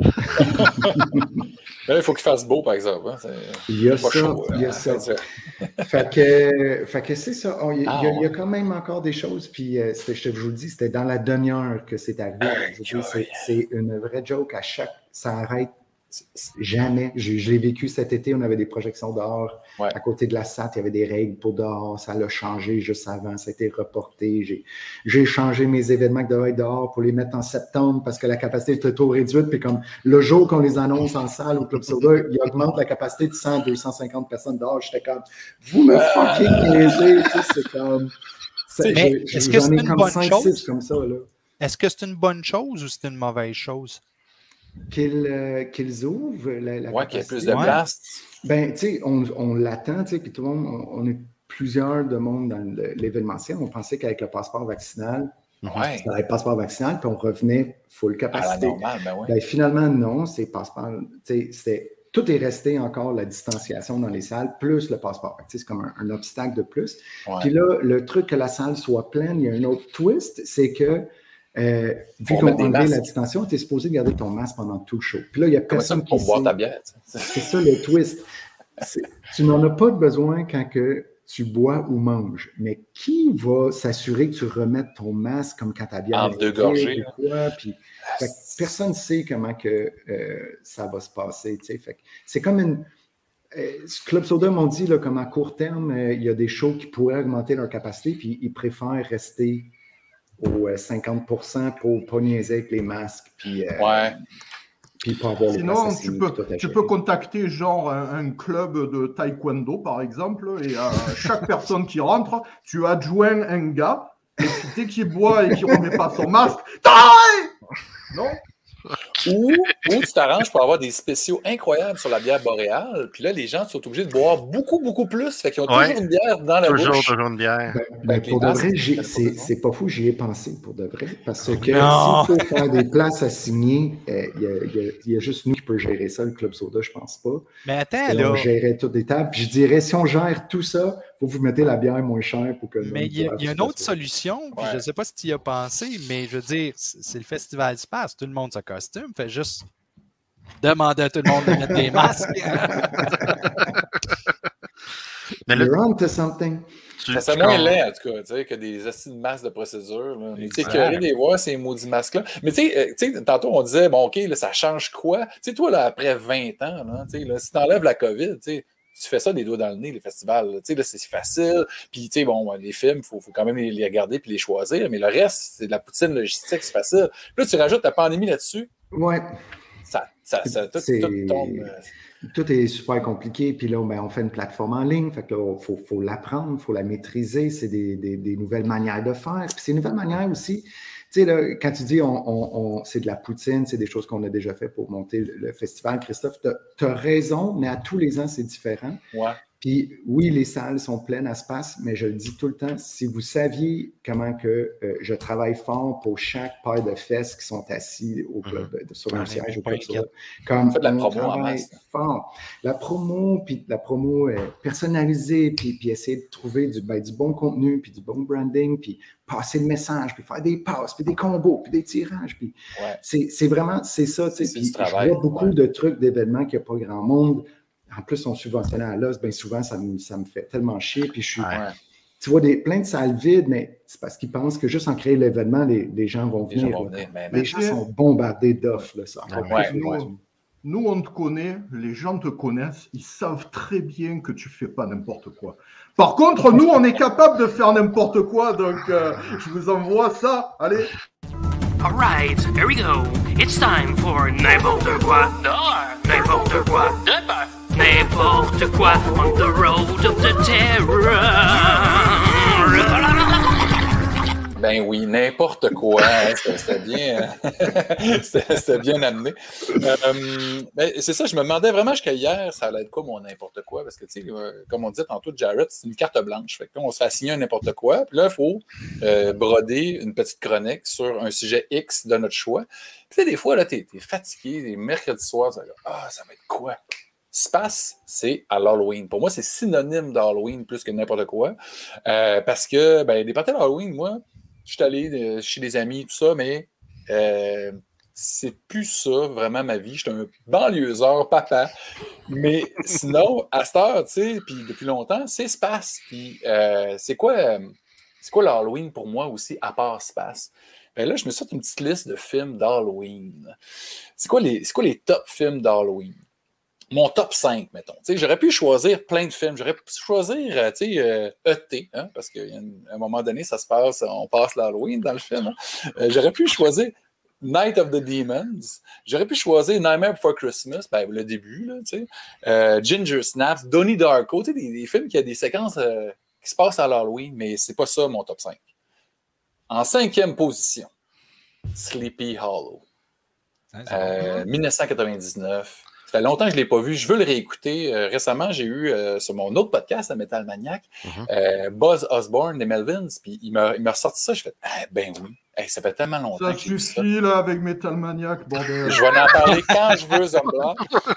Mais il faut qu'il fasse beau, par exemple. Hein. Il y a ça. Fait que c'est ça. Il y a quand même encore des choses. Puis, je vous le dis, c'était dans la demi-heure que c'est arrivé. C'est une vraie joke. Ça arrête jamais. Je l'ai vécu cet été. On avait des projections dehors. À côté de la SAT, il y avait des règles pour dehors. Ça l'a changé juste avant. Ça a été reporté. J'ai changé mes événements qui devaient être dehors pour les mettre en septembre parce que la capacité était trop réduite. Puis comme le jour qu'on les annonce en salle au Club Soda, il augmente la capacité de 100, 250 personnes dehors. J'étais comme, vous me fucking niaisez. C'est comme... Est-ce que c'est une bonne chose? Comme ça, là. Est-ce que c'est une bonne chose ou c'est une mauvaise chose? Qu'ils ouvrent la capacité. Qu'il y ait plus de place. Ben, tu sais, on l'attend, tu sais, puis tout le monde, on est plusieurs de monde dans l'événementiel. On pensait qu'avec le passeport vaccinal, c'était avec le passeport vaccinal, puis on revenait full capacité. Ben, finalement, non, c'est passeport, tu sais, tout est resté encore la distanciation dans les salles, plus le passeport. Tu sais, c'est comme un obstacle de plus. Puis là, le truc que la salle soit pleine, il y a un autre twist, c'est que vu qu'on a enlevé la distanciation, tu es supposé garder ton masque pendant tout le show. Puis là, il n'y a personne qui boire ta bière. C'est ça le twist. Tu n'en as pas besoin quand que tu bois ou manges. Mais qui va s'assurer que tu remettes ton masque comme quand ta bière en deux gorgées? Personne ne sait comment que ça va se passer. C'est comme une... Club Soda m'ont dit là, comme à court terme, il y a des shows qui pourraient augmenter leur capacité, puis ils préfèrent rester au 50% pour ne pas niaiser avec les masques. Puis, puis pas avoir sinon, tu peux contacter genre un club de taekwondo, par exemple, et à chaque personne qui rentre, tu adjoins un gars, et dès qu'il boit et qu'il ne remet pas son masque, non? Ou tu t'arranges pour avoir des spéciaux incroyables sur la bière boréale, puis là, les gens sont obligés de boire beaucoup, beaucoup plus, fait qu'ils ont toujours une bière dans la bouche. Toujours une bière. Pour de vrai, c'est pas fou, j'y ai pensé, pour de vrai, parce que s'il faut faire des places à signer, il y a juste nous qui peut gérer ça, le Club Soda, je pense pas. Mais attends, là... On gérait toutes les tables, puis je dirais, si on gère tout ça, il faut vous mettre la bière moins chère pour que... Mais il y a une autre solution, puis je ne sais pas si tu y as pensé, mais je veux dire, c'est le Festival Space, tout le monde se costume, fait juste demander à tout le monde de mettre des masques. Mais là, you're on to something. Ça serait moins laid, en tout cas, tu sais, que des astuces de masques de procédure. Tu sais, curieux de les voir, ces maudits masques-là. Mais tu sais, tantôt, on disait, bon, OK, là, ça change quoi? Tu sais, toi, là, après 20 ans, là, si tu enlèves la COVID, tu fais ça des doigts dans le nez, les festivals. Tu sais, là, c'est facile. Puis, tu sais, bon, les films, il faut quand même les regarder puis les choisir. Mais le reste, c'est de la poutine logistique, c'est facile. Puis là, tu rajoutes la pandémie là-dessus. Ouais. Tout tombe. Tout est super compliqué. Puis là, ben, on fait une plateforme en ligne. Fait que là, faut l'apprendre, il faut la maîtriser. C'est des nouvelles manières de faire. Puis ces nouvelles manières aussi, tu sais, là, quand tu dis c'est de la poutine, c'est des choses qu'on a déjà fait pour monter le festival, Christophe, tu as raison, mais à tous les ans, c'est différent. Ouais. Puis oui, les salles sont pleines à Space, mais je le dis tout le temps, si vous saviez comment que je travaille fort pour chaque paire de fesses qui sont assis au club, sur un siège au club, comme la on promo travaille fort. La promo personnalisée, puis essayer de trouver du bon contenu, puis du bon branding, puis passer le message, puis faire des passes, puis des combos, puis des tirages. Puis c'est vraiment, c'est ça. Puis je vois beaucoup de trucs, d'événements qu'il n'y a pas grand monde. En plus, on subventionnait à l'os, bien souvent, ça me fait tellement chier. Puis tu vois plein de salles vides, mais c'est parce qu'ils pensent que juste en créer l'événement, les gens vont venir. Les gens sont bombardés d'offres. Nous, on te connaît, les gens te connaissent, ils savent très bien que tu ne fais pas n'importe quoi. Par contre, nous, on est capable de faire n'importe quoi, donc je vous envoie ça. Allez. All right, here we go. It's time for n'importe quoi dehors, n'importe quoi dehors, n'importe quoi on the road of the terror. Ben oui, n'importe quoi. C'était bien, c'était bien amené. Ben, c'est ça, je me demandais vraiment jusqu'à hier, ça allait être quoi mon n'importe quoi? Parce que, tu sais, comme on dit tantôt, Jarrett, c'est une carte blanche. Fait que là, on se fait assigner un n'importe quoi. Puis là, il faut broder une petite chronique sur un sujet X de notre choix. Puis tu sais, des fois, là, t'es fatigué, les mercredis soirs, ça va être quoi? Space, c'est à l'Halloween. Pour moi, c'est synonyme d'Halloween plus que n'importe quoi. Parce que, ben, des parties d'Halloween, moi, je suis allé chez des amis, tout ça, mais c'est plus ça, vraiment, ma vie. Je suis un banlieusard, papa. Mais sinon, à cette heure, tu sais, puis depuis longtemps, c'est Space. Puis c'est quoi l'Halloween pour moi aussi, à part Space? Ben là, je me suis fait une petite liste de films d'Halloween. C'est quoi les top films d'Halloween? Mon top 5, mettons. T'sais, j'aurais pu choisir plein de films. J'aurais pu choisir E.T., hein, parce qu'à un moment donné, ça se passe, on passe l'Halloween dans le film. Hein. J'aurais pu choisir Night of the Demons. J'aurais pu choisir Nightmare Before Christmas, ben, le début, là, Ginger Snaps, Donnie Darko, des films qui ont des séquences qui se passent à l'Halloween, mais c'est pas ça mon top 5. En 5e position, Sleepy Hollow. 1999. Ça fait longtemps que je ne l'ai pas vu. Je veux le réécouter. Récemment, j'ai eu sur mon autre podcast, à Metal Maniac, Buzz Osborne des Melvins. Puis il m'a ressorti ça. Je fais ben oui. Hey, ça fait tellement longtemps ça que j'ai vu ça. suffit, là, avec Metal Maniac, bordel. Je vais en parler quand je veux, Zombla.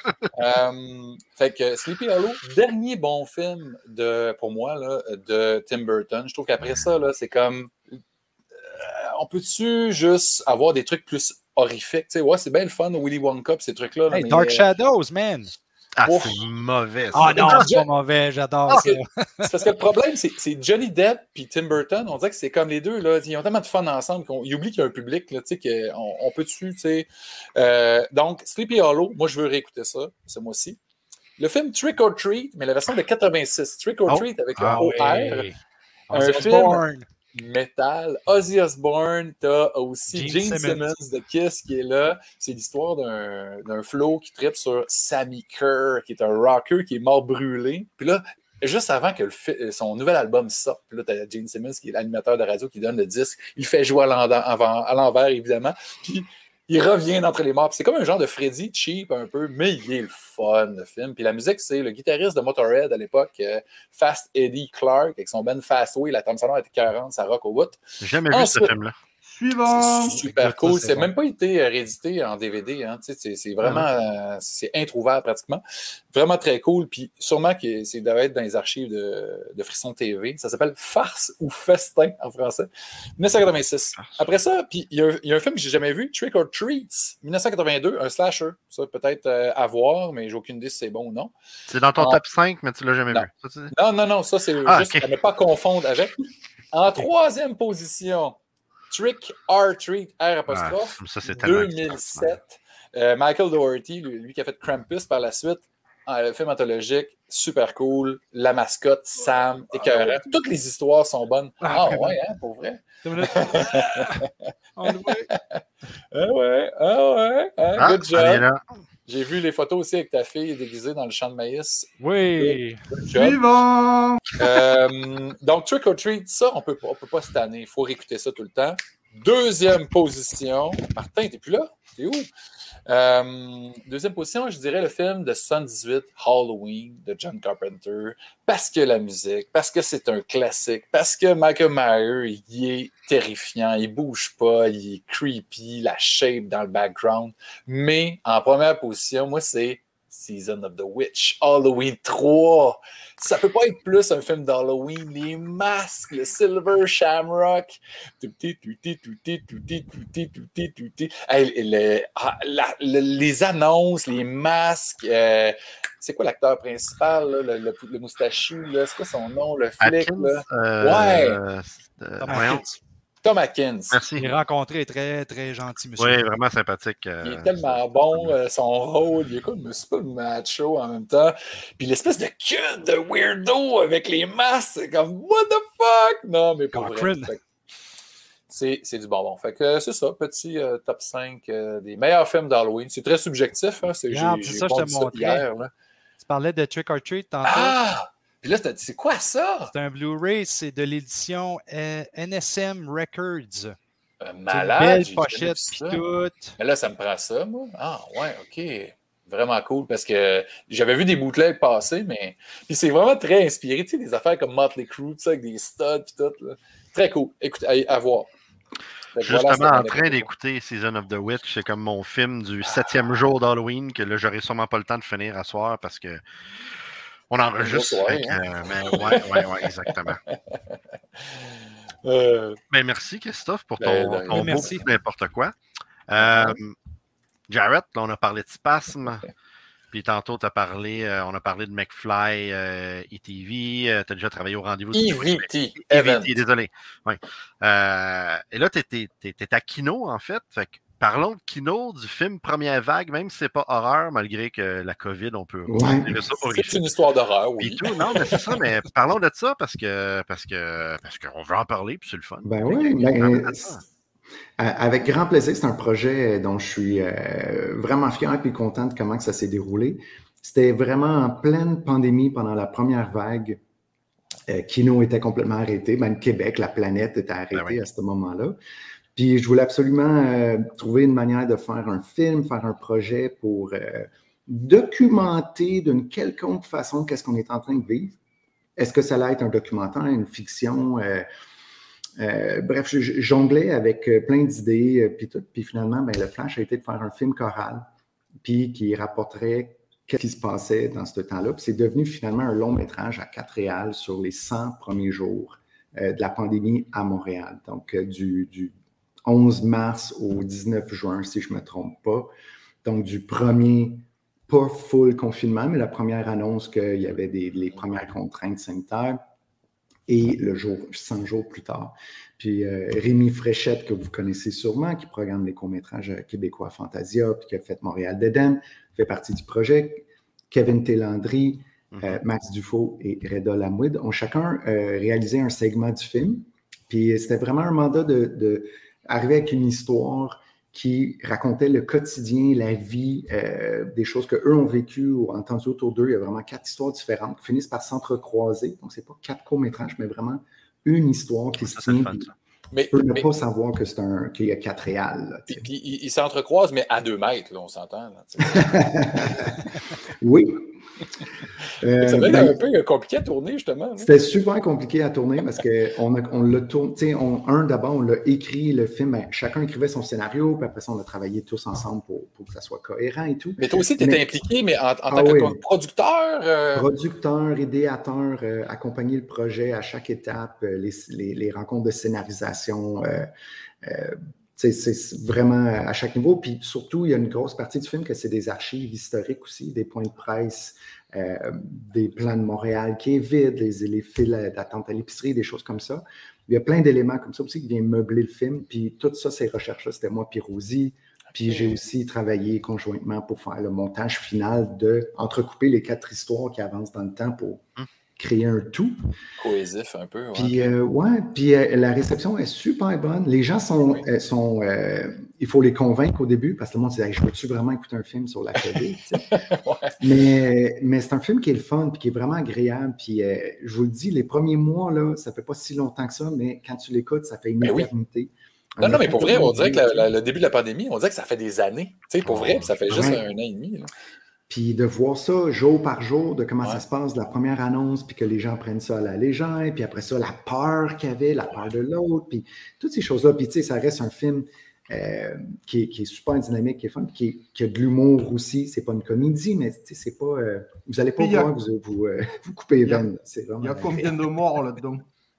Fait que Sleepy Hollow, dernier bon film pour moi là, de Tim Burton. Je trouve qu'après ça, là, c'est comme... on peut-tu juste avoir des trucs plus horrifique. Tu sais, ouais, c'est bien le fun, Willy Wonka, ces trucs-là. Hey, mais, Dark Shadows, man! Ah, c'est mauvais. Ah non, c'est pas mauvais, j'adore ça. C'est parce que le problème, c'est Johnny Depp et Tim Burton, on dirait que c'est comme les deux, là, ils ont tellement de fun ensemble qu'ils oublient qu'il y a un public, là, tu sais, qu'on peut dessus, tu sais. Donc, Sleepy Hollow, moi, je veux réécouter ça, ce mois-ci. Le film Trick or Treat, mais la version de 86, Trick or Treat avec un OR. Un film... Metal, Ozzy Osbourne, t'as aussi Gene Simmons de Kiss qui est là. C'est l'histoire d'un Flo qui trippe sur Sammy Kerr, qui est un rocker qui est mort brûlé. Puis là, juste avant que son nouvel album sorte, puis là, t'as Gene Simmons qui est l'animateur de radio qui donne le disque. Il fait jouer à l'envers, évidemment. Puis il revient d'entre les morts. Puis c'est comme un genre de Freddy cheap un peu, mais il est le fun, le film. Puis la musique, c'est le guitariste de Motorhead à l'époque, Fast Eddie Clarke, avec son band Fastway, la trame sonore était 40, ça rock au bout. J'ai jamais vu ce film-là. Suivant! Super cool. C'est même pas été réédité en DVD. Hein. C'est vraiment... c'est introuvable pratiquement. Vraiment très cool. Puis sûrement que c'est doit être dans les archives de Frisson TV. Ça s'appelle Farce ou Festin en français. 1986. Après ça, puis il y a un film que j'ai jamais vu, Trick or Treats, 1982, un slasher. Ça peut-être à voir, mais j'ai aucune idée si c'est bon ou non. C'est dans ton top 5, mais tu l'as jamais vu. Ça, non. Ça, c'est juste à ne pas confondre avec. En 3e position... Trick or Treat, R', 2007. Michael Dougherty, lui qui a fait Krampus par la suite, le film anthologique, super cool. La mascotte, Sam, écœurant. Toutes les histoires sont bonnes. Ouais, hein, pour vrai. Good job. J'ai vu les photos aussi avec ta fille déguisée dans le champ de maïs. Oui. Suivant! Donc, Trick or Treat, ça, on peut pas cette année. Il faut réécouter ça tout le temps. Deuxième position. Martin, t'es plus là? T'es où? Deuxième position, je dirais le film de 78, Halloween, de John Carpenter, parce que la musique, parce que c'est un classique, parce que Michael Myers, il est terrifiant, il bouge pas, il est creepy, la shape dans le background. Mais en première position, moi, c'est Season of the Witch, Halloween 3. Ça peut pas être plus un film d'Halloween. Les masques, le Silver Shamrock. Les annonces, les masques. C'est quoi l'acteur principal, là, le moustachu? Là? C'est quoi son nom, le flic? Là? Tom Atkins. Merci. Il est rencontré très, très gentil, monsieur. Oui, vraiment sympathique. Il est tellement bon, son rôle. Il est comme un super macho en même temps. Puis l'espèce de cul de weirdo avec les masques, c'est comme what the fuck? Non, mais pour vrai. C'est du bonbon. Fait que c'est ça, petit top 5 des meilleurs films d'Halloween. C'est très subjectif. Hein? C'est ça, je te montrais. Hier, là. Tu parlais de Trick or Treat tantôt. Ah! Puis là, c'est quoi ça? C'est un Blu-ray, c'est de l'édition NSM Records. Malade. Une belle pochette puis tout. Mais là, ça me prend ça, moi. Ah, ouais, OK. Vraiment cool parce que j'avais vu des bootlegs passer, mais. Puis c'est vraiment très inspiré, tu sais, des affaires comme Motley Crue, tu sais, avec des studs puis tout. Là. Très cool. Écoute, à voir. Justement, en train d'écouter Season of the Witch, c'est comme mon film du 7e jour d'Halloween que là, j'aurai sûrement pas le temps de finir à soir parce que. On enregistre. Oui, exactement. Ben, merci, Christophe, pour ton beau n'importe quoi. Jarrett, là, on a parlé de spasme. Puis tantôt, on a parlé de McFly, ETV. Tu as déjà travaillé au rendez-vous. EVT, désolé. Ouais. Et là, tu es à Kino, en fait. Fait que, parlons de Kino, du film Première Vague, même si c'est pas horreur, malgré que la COVID, on peut... C'est une histoire d'horreur, oui. Tout, non, mais c'est ça, mais parlons de ça parce qu'on veut en parler, puis c'est le fun. Ben oui, avec grand plaisir. C'est un projet dont je suis vraiment fier et content de comment ça s'est déroulé. C'était vraiment en pleine pandémie pendant la première vague. Kino était complètement arrêté. Même Québec, la planète était arrêtée à ce moment-là. Puis je voulais absolument trouver une manière de faire un film, faire un projet pour documenter d'une quelconque façon qu'est-ce qu'on est en train de vivre. Est-ce que ça allait être un documentaire, une fiction? Bref, je jonglais avec plein d'idées, puis tout. Puis finalement, ben, le flash a été de faire un film choral, puis qui rapporterait ce qui se passait dans ce temps-là. Puis c'est devenu finalement un long métrage à 4 réals sur les 100 premiers jours de la pandémie à Montréal. Donc, du 11 mars au 19 juin, si je ne me trompe pas. Donc, du premier, pas full confinement, mais la première annonce qu'il y avait les premières contraintes sanitaires et le jour, 100 jours plus tard. Puis Rémi Fréchette, que vous connaissez sûrement, qui programme les courts-métrages québécois Fantasia, puis qui a fait Montréal d'Éden, fait partie du projet. Kevin Télandry, Max Dufault et Reda Lamouid ont chacun réalisé un segment du film. Puis c'était vraiment un mandat de arriver avec une histoire qui racontait le quotidien, la vie, des choses qu'eux ont vécues ou entendues autour d'eux. Il y a vraiment 4 histoires différentes qui finissent par s'entrecroiser. Donc, ce n'est pas 4 courts-métrages, mais vraiment une histoire qui se tient. Mais tu ne peux pas savoir qu'il y a 4 réals. Puis ils s'entrecroisent, mais à 2 mètres, là, on s'entend. Là, oui. Ça va être un peu compliqué à tourner, justement. C'était super compliqué à tourner parce qu'on l'a tourné. D'abord, on l'a écrit, le film. Chacun écrivait son scénario, puis après ça, on a travaillé tous ensemble pour que ça soit cohérent et tout. Mais toi aussi, tu étais impliqué, mais en tant que producteur. Producteur, idéateur, accompagner le projet à chaque étape, les rencontres de scénarisation. C'est vraiment à chaque niveau. Puis surtout, il y a une grosse partie du film que c'est des archives historiques aussi, des points de presse, des plans de Montréal qui est vide, les files d'attente à l'épicerie, des choses comme ça. Il y a plein d'éléments comme ça aussi qui viennent meubler le film. Puis tout ça, ces recherches-là, c'était moi puis Rosie. Puis j'ai aussi travaillé conjointement pour faire le montage final entrecouper les 4 histoires qui avancent dans le temps pour créer un tout. Cohésif un peu. Ouais. Puis la réception est super bonne. Les gens il faut les convaincre au début parce que le monde se dit « Je veux-tu vraiment écouter un film sur la COVID? » Mais c'est un film qui est le fun puis qui est vraiment agréable. Puis je vous le dis, les premiers mois, là, ça fait pas si longtemps que ça, mais quand tu l'écoutes, ça fait une éternité. Non, mais pour vrai, on dirait que le début de la pandémie, on dirait que ça fait des années. Tu sais, pour vrai, ça fait juste 1 an et demi. Là. Puis de voir ça jour par jour, de comment ça se passe, la première annonce, puis que les gens prennent ça à la légère, puis après ça, la peur qu'il y avait, la peur de l'autre, puis toutes ces choses-là. Puis tu sais, ça reste un film qui est super dynamique, qui est fun, qui a de l'humour aussi. C'est pas une comédie, mais tu sais, c'est pas... vous n'allez pas voir que vous coupez les veines. Il y a combien de morts là-dedans?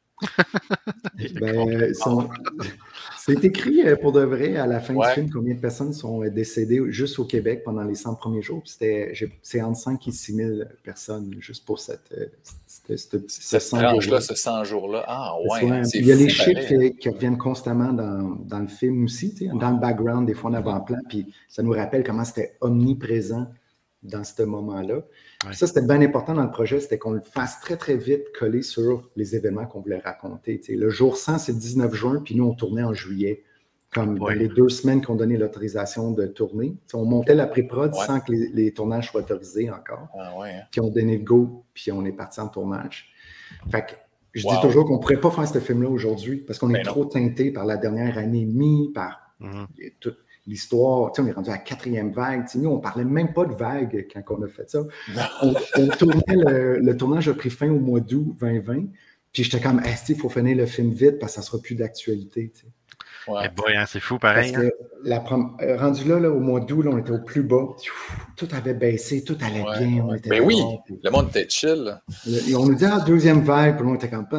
C'est écrit pour de vrai à la fin du film combien de personnes sont décédées juste au Québec pendant les 100 premiers jours. C'est entre 5 et 6 000 personnes juste pour cette tranche-là, ce 100 jours-là. Ah ouais. Il y a les chiffres qui reviennent constamment dans le film aussi, dans le background, des fois en avant-plan, puis ça nous rappelle comment c'était omniprésent dans ce moment-là. Ouais. Ça, c'était bien important dans le projet, c'était qu'on le fasse très, très vite coller sur les événements qu'on voulait raconter. T'sais. Le jour 100, c'est le 19 juin, puis nous, on tournait en juillet, comme dans les 2 semaines qu'on donnait l'autorisation de tourner. T'sais, on montait la pré-prod sans que les tournages soient autorisés encore. Puis on donnait le go, puis on est parti en tournage. Fait que je dis toujours qu'on ne pourrait pas faire ce film-là aujourd'hui, parce qu'on est trop teinté par la dernière année et demie, par toute l'histoire, on est rendu à la 4e vague. Nous, on ne parlait même pas de vague quand on a fait ça. On tournait, le tournage a pris fin au mois d'août 2020. Puis j'étais comme, il faut finir le film vite parce que ça ne sera plus d'actualité. Ouais. C'est fou pareil. Parce que rendu là, au mois d'août, on était au plus bas. Tout avait baissé, tout allait bien. On était le monde était chill. Et on nous dit, deuxième vague, puis on était comme,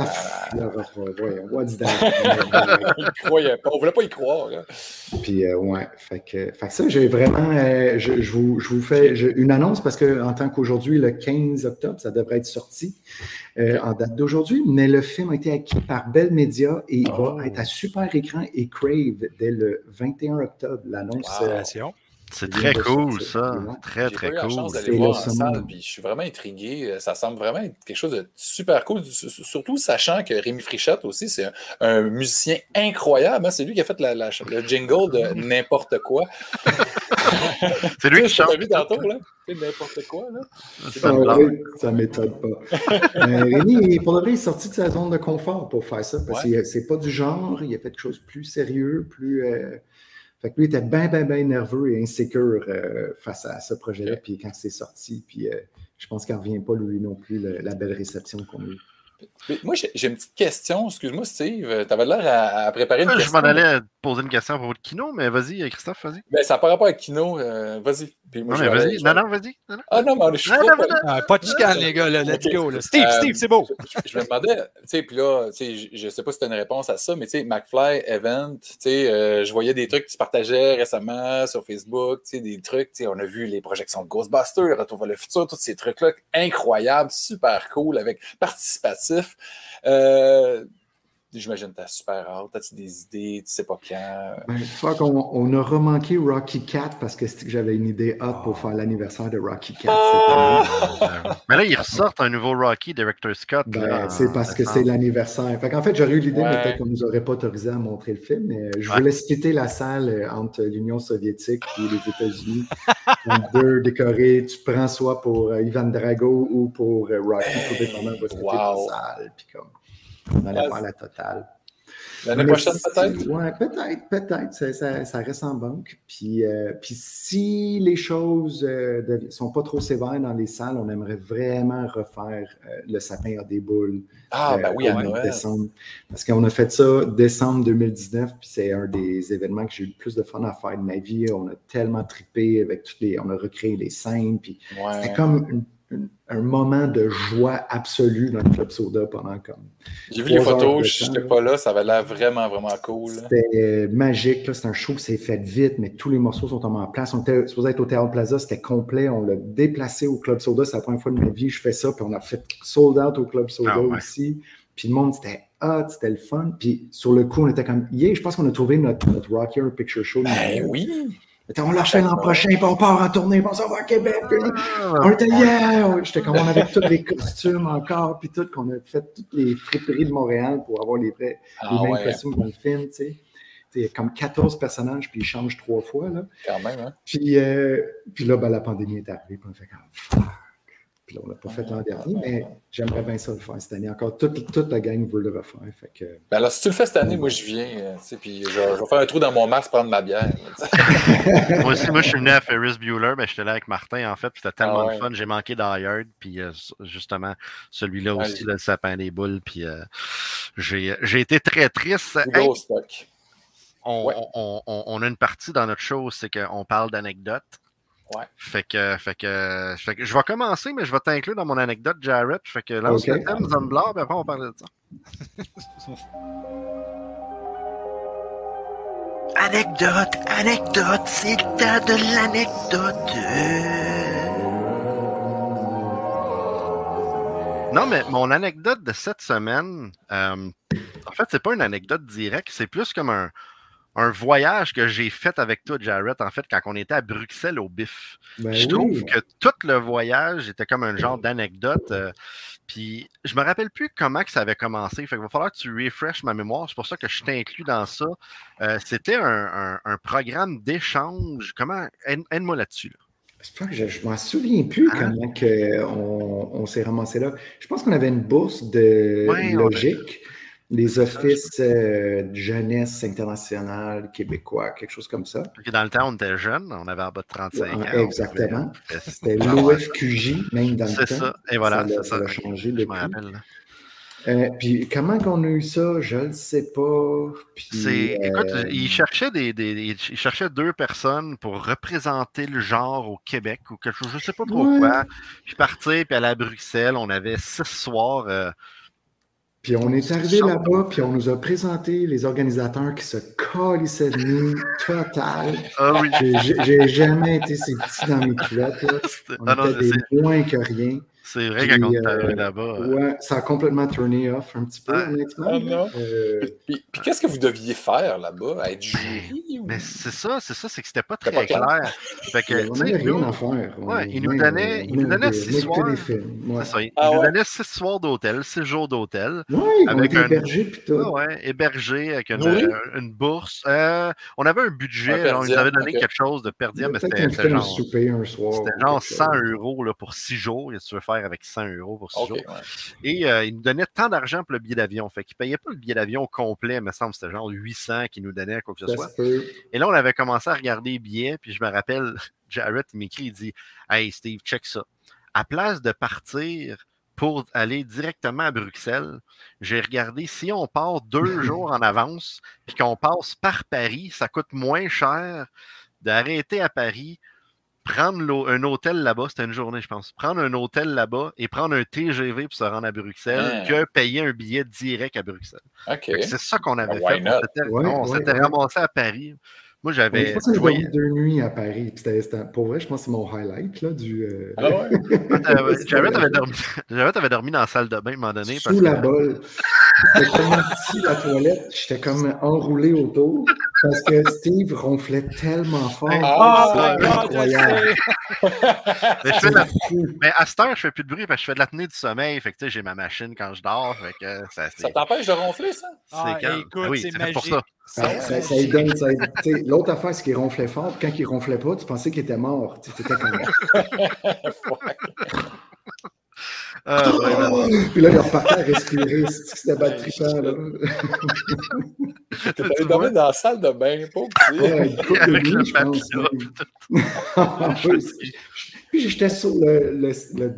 what's that? On ne voulait pas y croire. Là. Puis, fait que ça, j'ai vraiment, je vous fais une annonce parce qu'en tant qu'aujourd'hui, le 15 octobre, ça devrait être sorti en date d'aujourd'hui, mais le film a été acquis par Bell Media et il va être à super écran et Crave dès le 21 octobre. L'annonce. C'est très cool, ça. Très, très cool. J'ai eu la chance d'aller voir en salle, puis je suis vraiment intrigué. Ça semble vraiment être quelque chose de super cool, surtout sachant que Rémi Frichette aussi, c'est un musicien incroyable. C'est lui qui a fait le jingle de N'importe quoi. C'est lui qui chante. Tu l'as vu tantôt, là? N'importe quoi, là. Ça ne m'étonne pas. Rémi, pour le vrai, il est sorti de sa zone de confort pour faire ça, parce que c'est pas du genre, il a fait quelque chose de plus sérieux, plus... Fait que lui, il était bien nerveux et insécure face à ce projet-là. Puis quand c'est sorti, puis je pense qu'il ne revient pas, lui non plus, la belle réception qu'on a eue. Moi, j'ai une petite question. Excuse-moi, Steve. Tu avais l'air à préparer une question. Je m'en allais poser une question à propos de Kino, mais vas-y, Christophe, vas-y. Ben, ça n'a pas rapport à Kino. Vas-y. Puis moi, vas-y. Non, vas-y. Ah non, mais je suis pas de chicane, les gars. Là. Let's go. Là. Steve, c'est beau. Je me demandais, tu sais, puis là, je ne sais pas si tu as une réponse à ça, mais tu sais, McFly Event, tu sais, je voyais des trucs que tu partageais récemment sur Facebook, tu sais, des trucs, tu sais, on a vu les projections de Ghostbusters, Retour vers le futur, tous ces trucs-là incroyables, super cool, avec participatif. J'imagine que tu as super hâte. As-tu des idées? Tu sais pas quand? On a remanqué Rocky IV parce que j'avais une idée hâte pour faire l'anniversaire de Rocky IV. Mais là, ils ressortent un nouveau Rocky, Director Scott. C'est parce que c'est l'anniversaire. En fait, j'aurais eu l'idée, mais peut-être qu'on ne nous aurait pas autorisé à montrer le film. Mais je voulais splitter la salle entre l'Union soviétique et les États-Unis. Donc, 2 décorés. Tu prends soit pour Ivan Drago ou pour Rocky, tout dépendant de votre salle. Puis comme... On allait faire la totale. L'année prochaine, peut-être? Oui, peut-être. Ça reste en banque. Puis si les choses ne sont pas trop sévères dans les salles, on aimerait vraiment refaire le sapin à des boules. À Noël. Décembre. Parce qu'on a fait ça décembre 2019, puis c'est un des événements que j'ai eu le plus de fun à faire de ma vie. On a tellement trippé avec on a recréé les scènes, puis c'était comme un moment de joie absolue dans le Club Soda pendant comme... J'ai vu les photos, je n'étais pas là, ça avait l'air vraiment, vraiment cool. C'était magique, c'est un show qui s'est fait vite, mais tous les morceaux sont tombés en place. On était supposé être au Théâtre Plaza, c'était complet, on l'a déplacé au Club Soda, c'est la première fois de ma vie que je fais ça, puis on a fait sold out au Club Soda aussi. Puis le monde, c'était hot, c'était le fun. Puis sur le coup, on était comme, je pense qu'on a trouvé notre Rocky Horror Picture Show. Oui! On l'a fait l'an prochain, puis on part en tournée, puis on s'en va à Québec. On était j'étais comme, on avait tous les costumes encore, puis tout, qu'on a fait toutes les friperies de Montréal pour avoir les mêmes costumes dans le film, tu sais. Il y a comme 14 personnages, puis ils changent 3 fois, là. Quand même, hein? Puis là, la pandémie est arrivée, puis on fait comme, fuck. Puis là, on l'a pas fait l'an dernier, mais j'aimerais bien ça le faire cette année. Encore, toute la gang veut le refaire. Fait que... Ben alors, si tu le fais cette année, moi, je viens, puis je vais faire un trou dans mon masque, prendre ma bière. Moi aussi, je suis venu à Ferris Bueller, ben, j'étais là avec Martin, en fait, puis c'était tellement de fun. J'ai manqué Die Hard, puis justement, celui-là aussi, le sapin des boules, puis j'ai été très triste. Gros stock. On a une partie dans notre show, c'est qu'on parle d'anecdotes. Ouais. Fait que je vais commencer, mais je vais t'inclure dans mon anecdote, Jarrett. Fait que lance le thème Zomblard, puis après on va parler de ça. Anecdote, c'est le temps de l'anecdote. Non, mais mon anecdote de cette semaine, en fait, c'est pas une anecdote directe, c'est plus comme un voyage que j'ai fait avec toi, Jarrett, en fait, quand on était à Bruxelles au BIF. Je trouve que tout le voyage était comme un genre d'anecdote. Puis je me rappelle plus comment que ça avait commencé. Fait qu'il va falloir que tu refreshes ma mémoire. C'est pour ça que je t'inclus dans ça. C'était un programme d'échange. Comment? Aide-moi là-dessus. Là. Je m'en souviens plus comment on s'est ramassé là. Je pense qu'on avait une bourse de logique. Les offices de jeunesse internationale québécois, quelque chose comme ça. Dans le temps, on était jeunes, on avait en bas de 35 ans. Exactement. C'était l'OFQJ, même dans le temps. C'est ça, et voilà. Ça a changé depuis. Je me rappelle. Puis comment qu'on a eu ça, je ne sais pas. Puis, écoute, ils cherchaient ils cherchaient 2 personnes pour représenter le genre au Québec ou quelque chose, je ne sais pas trop quoi. Puis partir, puis aller à Bruxelles, on avait 6 soirs. Puis on est arrivé là-bas, puis on nous a présenté les organisateurs qui se calissaient de nous total. Ah oui. J'ai jamais été si petit dans mes culottes. On était des moins que rien. C'est vrai quand on est arrivé là-bas. Ouais, ça a complètement turné off un petit peu, honnêtement. Puis qu'est-ce que vous deviez faire là-bas? Être jury? Mais c'est ça, c'est que c'était pas très clair. Fait que, on n'avait rien à faire. Il nous donnait 6 soirs. C'est ça. Il nous donnait 6 soirs d'hôtel, 6 jours d'hôtel. Oui, on était hébergés puis tout. Hébergés avec une bourse. On avait un budget, ils nous avaient donné quelque chose de per diem, mais c'était genre, souper un soir. C'était genre 100 € là, pour 6 jours. Qu'est-ce que tu veux faire avec 100 € pour 6 jours? Et il nous donnait tant d'argent pour le billet d'avion. Fait qu'il ne payait pas le billet d'avion au complet, me semble, c'était genre 800 qu'il nous donnait, quoi que ce soit. Et là, on avait commencé à regarder les billets, puis je me rappelle, Jarrett m'écrit, il dit « Hey Steve, check ça. À place de partir pour aller directement à Bruxelles, j'ai regardé, si on part 2 jours en avance, puis qu'on passe par Paris, ça coûte moins cher d'arrêter à Paris, prendre un hôtel là-bas, c'était une journée, je pense, prendre un hôtel là-bas et prendre un TGV pour se rendre à Bruxelles que payer un billet direct à Bruxelles. C'est ça qu'on avait fait. On s'était ramassé à Paris. Moi, j'avais. Je pense que j'ai dormi 2 nuits à Paris. Pour vrai, je pense que c'est mon highlight là, du. Jarrett avait dormi dans la salle de bain à un moment donné. Sous la bolle. J'étais comme ici, la toilette. J'étais comme enroulé autour parce que Steve ronflait tellement fort. C'est incroyable. Mais à cette heure, je fais plus de bruit parce que je fais de l'apnée du sommeil. Fait que j'ai ma machine quand je dors. Fait que, ça t'empêche de ronfler, ça? Écoute, c'est magique. Pour ça. Ça lui donne. L'autre affaire, c'est qu'il ronflait fort. Puis quand il ronflait pas, tu pensais qu'il était mort. Tu étais comme. Puis là, il repartait à respirer. C'était battrichant, là. T'es allé dormir dans la salle de bain, pas petit. Une couple de nuits, je pense. Puis j'étais sur le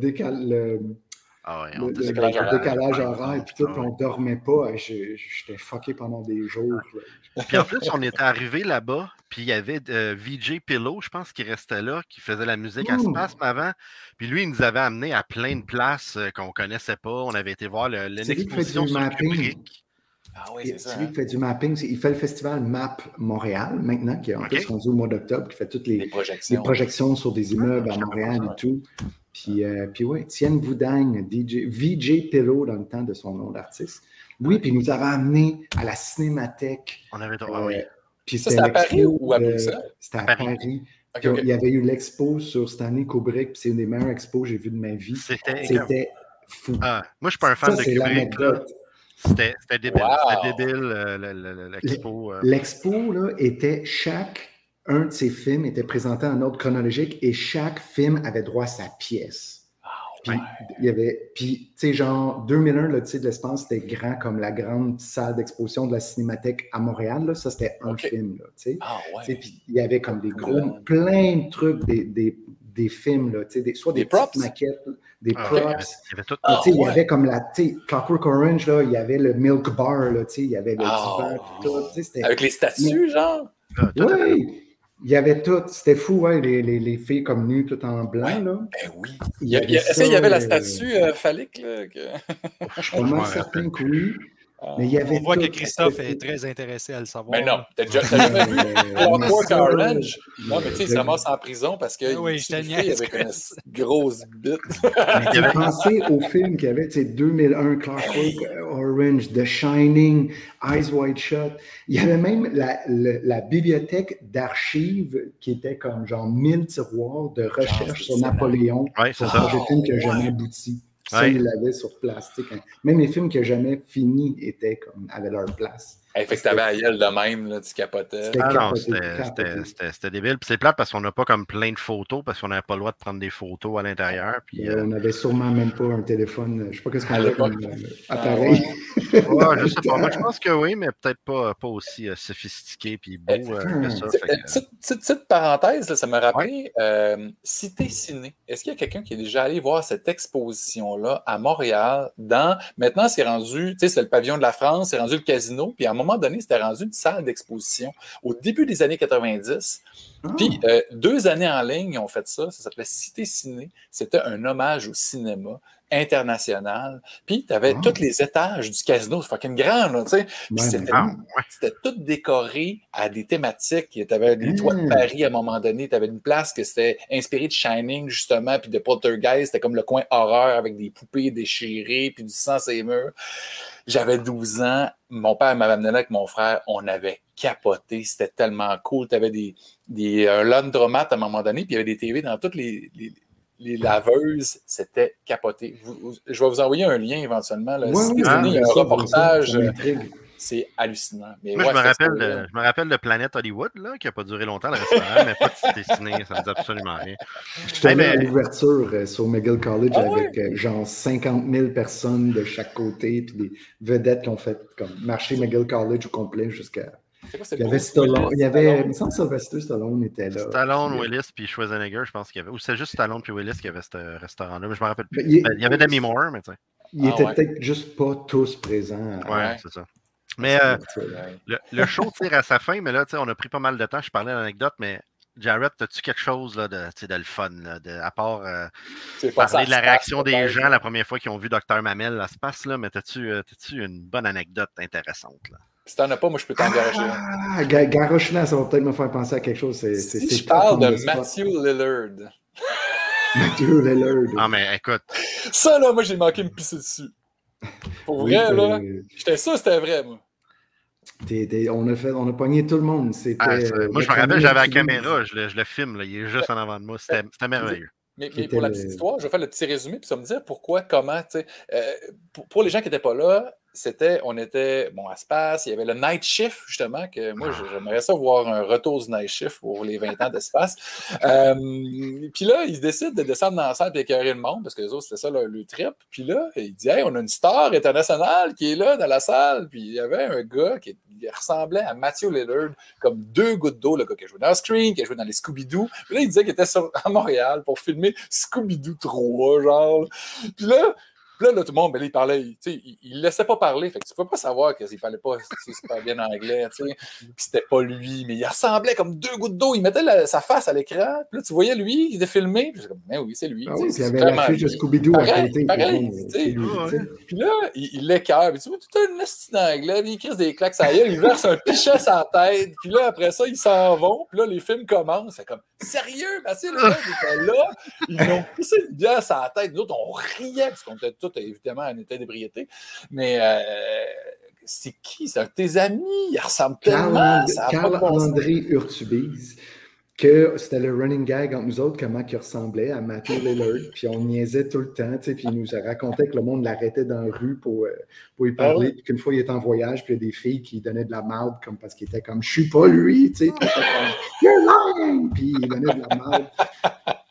décalage horaire, puis tout, puis on dormait pas. J'étais fucké pendant des jours. Puis en plus, on était arrivé là-bas, puis il y avait VJ Pillow, je pense, qui restait là, qui faisait la musique à Spasme avant. Puis lui, il nous avait amené à plein de places qu'on connaissait pas. On avait été voir l'exposition sur le Kubrick. C'est lui qui fait du mapping. Il fait le festival MAP Montréal, maintenant, qui est en plus rendu au mois d'octobre, qui fait toutes les projections sur des immeubles à Montréal et tout. Puis ouais, Tien Voudang, VJ Pillow dans le temps de son nom d'artiste. Oui, puis il nous avait amené à la Cinémathèque. On avait puis c'était à Paris ou à Bruxelles? C'était à Paris. Il y avait eu l'expo sur Stanley Kubrick, puis c'est une des meilleures expos que j'ai vues de ma vie. C'était fou. Moi, je ne suis pas un fan de Kubrick. C'était débile. C'était débile, l'expo. L'expo, là, était un de ses films était présenté en ordre chronologique et chaque film avait droit à sa pièce. Puis, il y avait, puis, tu sais, genre, 2001, l'Odyssée de l'espace, c'était grand comme la grande salle d'exposition de la Cinémathèque à Montréal. Là. Ça, c'était un film, là, tu sais. Puis, il y avait comme des gros, plein de trucs, des films, là, tu sais, soit des props, maquettes, des props. Il y avait tout. Il y avait comme Clockwork Orange, là, il y avait le Milk Bar, là, tu sais, il y avait le divan, tout, tu sais, avec les statues, genre? Oui! Il y avait tout, c'était fou, hein, les filles comme nues, tout en blanc, là. Ben oui. Est-ce qu'il y avait la statue phallique, là? Je suis vraiment certain que oui. Mais il y avait on voit que Christophe est très intéressé à le savoir. Mais non, t'as jamais vu Clockwork Orange? Non, mais tu sais, il se ramasse en prison parce qu'il tue une fille avec une grosse bite. J'ai pensé au film qu'il y avait, tu sais, 2001, Clockwork Orange, The Shining, Eyes Wide Shut. Il y avait même la bibliothèque d'archives qui était comme genre 1000 tiroirs de recherche sur Napoléon pour faire des films qui n'ont jamais abouti. Ça, il l'avait sur place. Même les films qui n'ont jamais fini avaient leur place. Fait que t'avais la gueule de même, là, tu capotais. C'était débile. Puis c'est plate parce qu'on n'a pas comme plein de photos, parce qu'on n'avait pas le droit de prendre des photos à l'intérieur. Puis, on n'avait sûrement même pas un téléphone. Je ne sais pas ce qu'on avait comme appareil. Je sais pas. Moi, je pense que oui, mais peut-être pas aussi sophistiqué puis beau que ça. Petite parenthèse, là, ça m'a rappelé Cité Ciné. Est-ce qu'il y a quelqu'un qui est déjà allé voir cette exposition-là à Montréal? Maintenant, c'est rendu, tu sais, c'est le pavillon de la France, c'est rendu le casino, puis à un moment donné, c'était rendu une salle d'exposition au début des années 90. Puis 2 années en ligne, ils ont fait ça. Ça s'appelait Cité Ciné. C'était un hommage au cinéma international. Puis tu avais tous les étages du casino. C'est fucking grand, là, tu sais. Puis c'était tout décoré à des thématiques. Tu avais les toits de Paris à un moment donné. Tu avais une place que c'était inspiré de Shining, justement, puis de Poltergeist. C'était comme le coin horreur avec des poupées déchirées, puis du sang sur les murs. J'avais 12 ans. Mon père m'avait amené là avec mon frère. On avait capoté. C'était tellement cool. Tu avais un laundromat à un moment donné, puis il y avait des TV dans toutes les laveuses. C'était capoté. Je vais vous envoyer un lien éventuellement. Là. Il y a un reportage. C'est hallucinant. Mais moi, je me rappelle de Planète Hollywood, là, qui n'a pas duré longtemps, le restaurant, mais pas de Cité Ciné, ça ne me dit absolument rien. Je t'avais à l'ouverture sur McGill College avec genre 50 000 personnes de chaque côté, puis des vedettes qui ont fait comme marcher McGill College au complet jusqu'à... Il y avait Stallone, il me semble que Sylvester Stallone était là. Stallone, Willis, puis Schwarzenegger, je pense qu'il y avait. Ou c'est juste Stallone puis Willis qui avait ce restaurant-là, mais je ne me rappelle plus. Il y avait Demi Moore, mais tu sais. Ils étaient peut-être juste pas tous présents. Ouais, c'est ça. Mais le show tire à sa fin, mais là, on a pris pas mal de temps. Je parlais d'anecdote, mais Jared, as-tu quelque chose là, de le fun, là, à part parler de la réaction des gens la première fois qu'ils ont vu Dr Mamel à Space, là, mais as-tu une bonne anecdote intéressante? Là? Si t'en as pas, moi, je peux t'engager. Garoche-là, ça va peut-être me faire penser à quelque chose. Si je parle de Matthew Lillard. Matthew Lillard. Ah, mais écoute. Ça, là, moi, j'ai manqué me pisser dessus. Pour vrai, là, j'étais sûr que c'était vrai, moi. On a pogné tout le monde. Moi, je me rappelle, j'avais la caméra, je le filme, là, il est juste en avant de moi. C'était merveilleux. Mais pour la petite histoire, je vais faire le petit résumé, puis ça me dire pourquoi, comment, tu sais. Pour les gens qui n'étaient pas là, on était à Space, il y avait le Night Shift, justement, que moi, j'aimerais ça voir un retour du Night Shift pour les 20 ans d'Espace. Puis là, ils décident de descendre dans la salle et d'écœurer le monde, parce que les autres, c'était ça le trip. Puis là, il dit, hey, on a une star internationale qui est là dans la salle. Puis il y avait un gars qui ressemblait à Matthew Lillard, comme 2 gouttes d'eau, le gars qui a joué dans Scream, qui a joué dans les Scooby-Doo. Puis là, il disait qu'il était à Montréal pour filmer Scooby-Doo 3, genre. Puis là, tout le monde, il parlait, il ne laissait pas parler, fait que tu ne peux pas savoir qu'il ne parlait pas super bien anglais, puis c'était pas lui, mais il ressemblait comme 2 gouttes d'eau, il mettait sa face à l'écran, puis là, tu voyais lui, il était filmé, puis comme, mais oui, c'est lui. Puis il y avait la fiche de Scooby-Doo à côté. Puis là, il l'écœure, puis tu vois, tout un esti d'anglais, puis il crisse des claques à gueule, il verse un pichet sur la tête, puis là, après ça, ils s'en vont, puis là, les films commencent, c'est comme, sérieux, Mathieu, le gars, il était là, ils ont poussé une bière sur la tête, nous autres, on riait, parce qu'on était tous évidemment en état d'ébriété. Mais c'est qui? C'est tes amis? Il ressemble tellement. Carl-André Urtubise, que c'était le running gag entre nous autres, comment il ressemblait à Matthew Lillard. Puis on niaisait tout le temps. Puis il nous racontait que le monde l'arrêtait dans la rue pour y parler. Puis qu'une fois, il était en voyage, puis il y a des filles qui donnaient de la marde parce qu'il était comme, je suis pas lui. Puis il était comme, you're lying! Puis il donnait de la marde.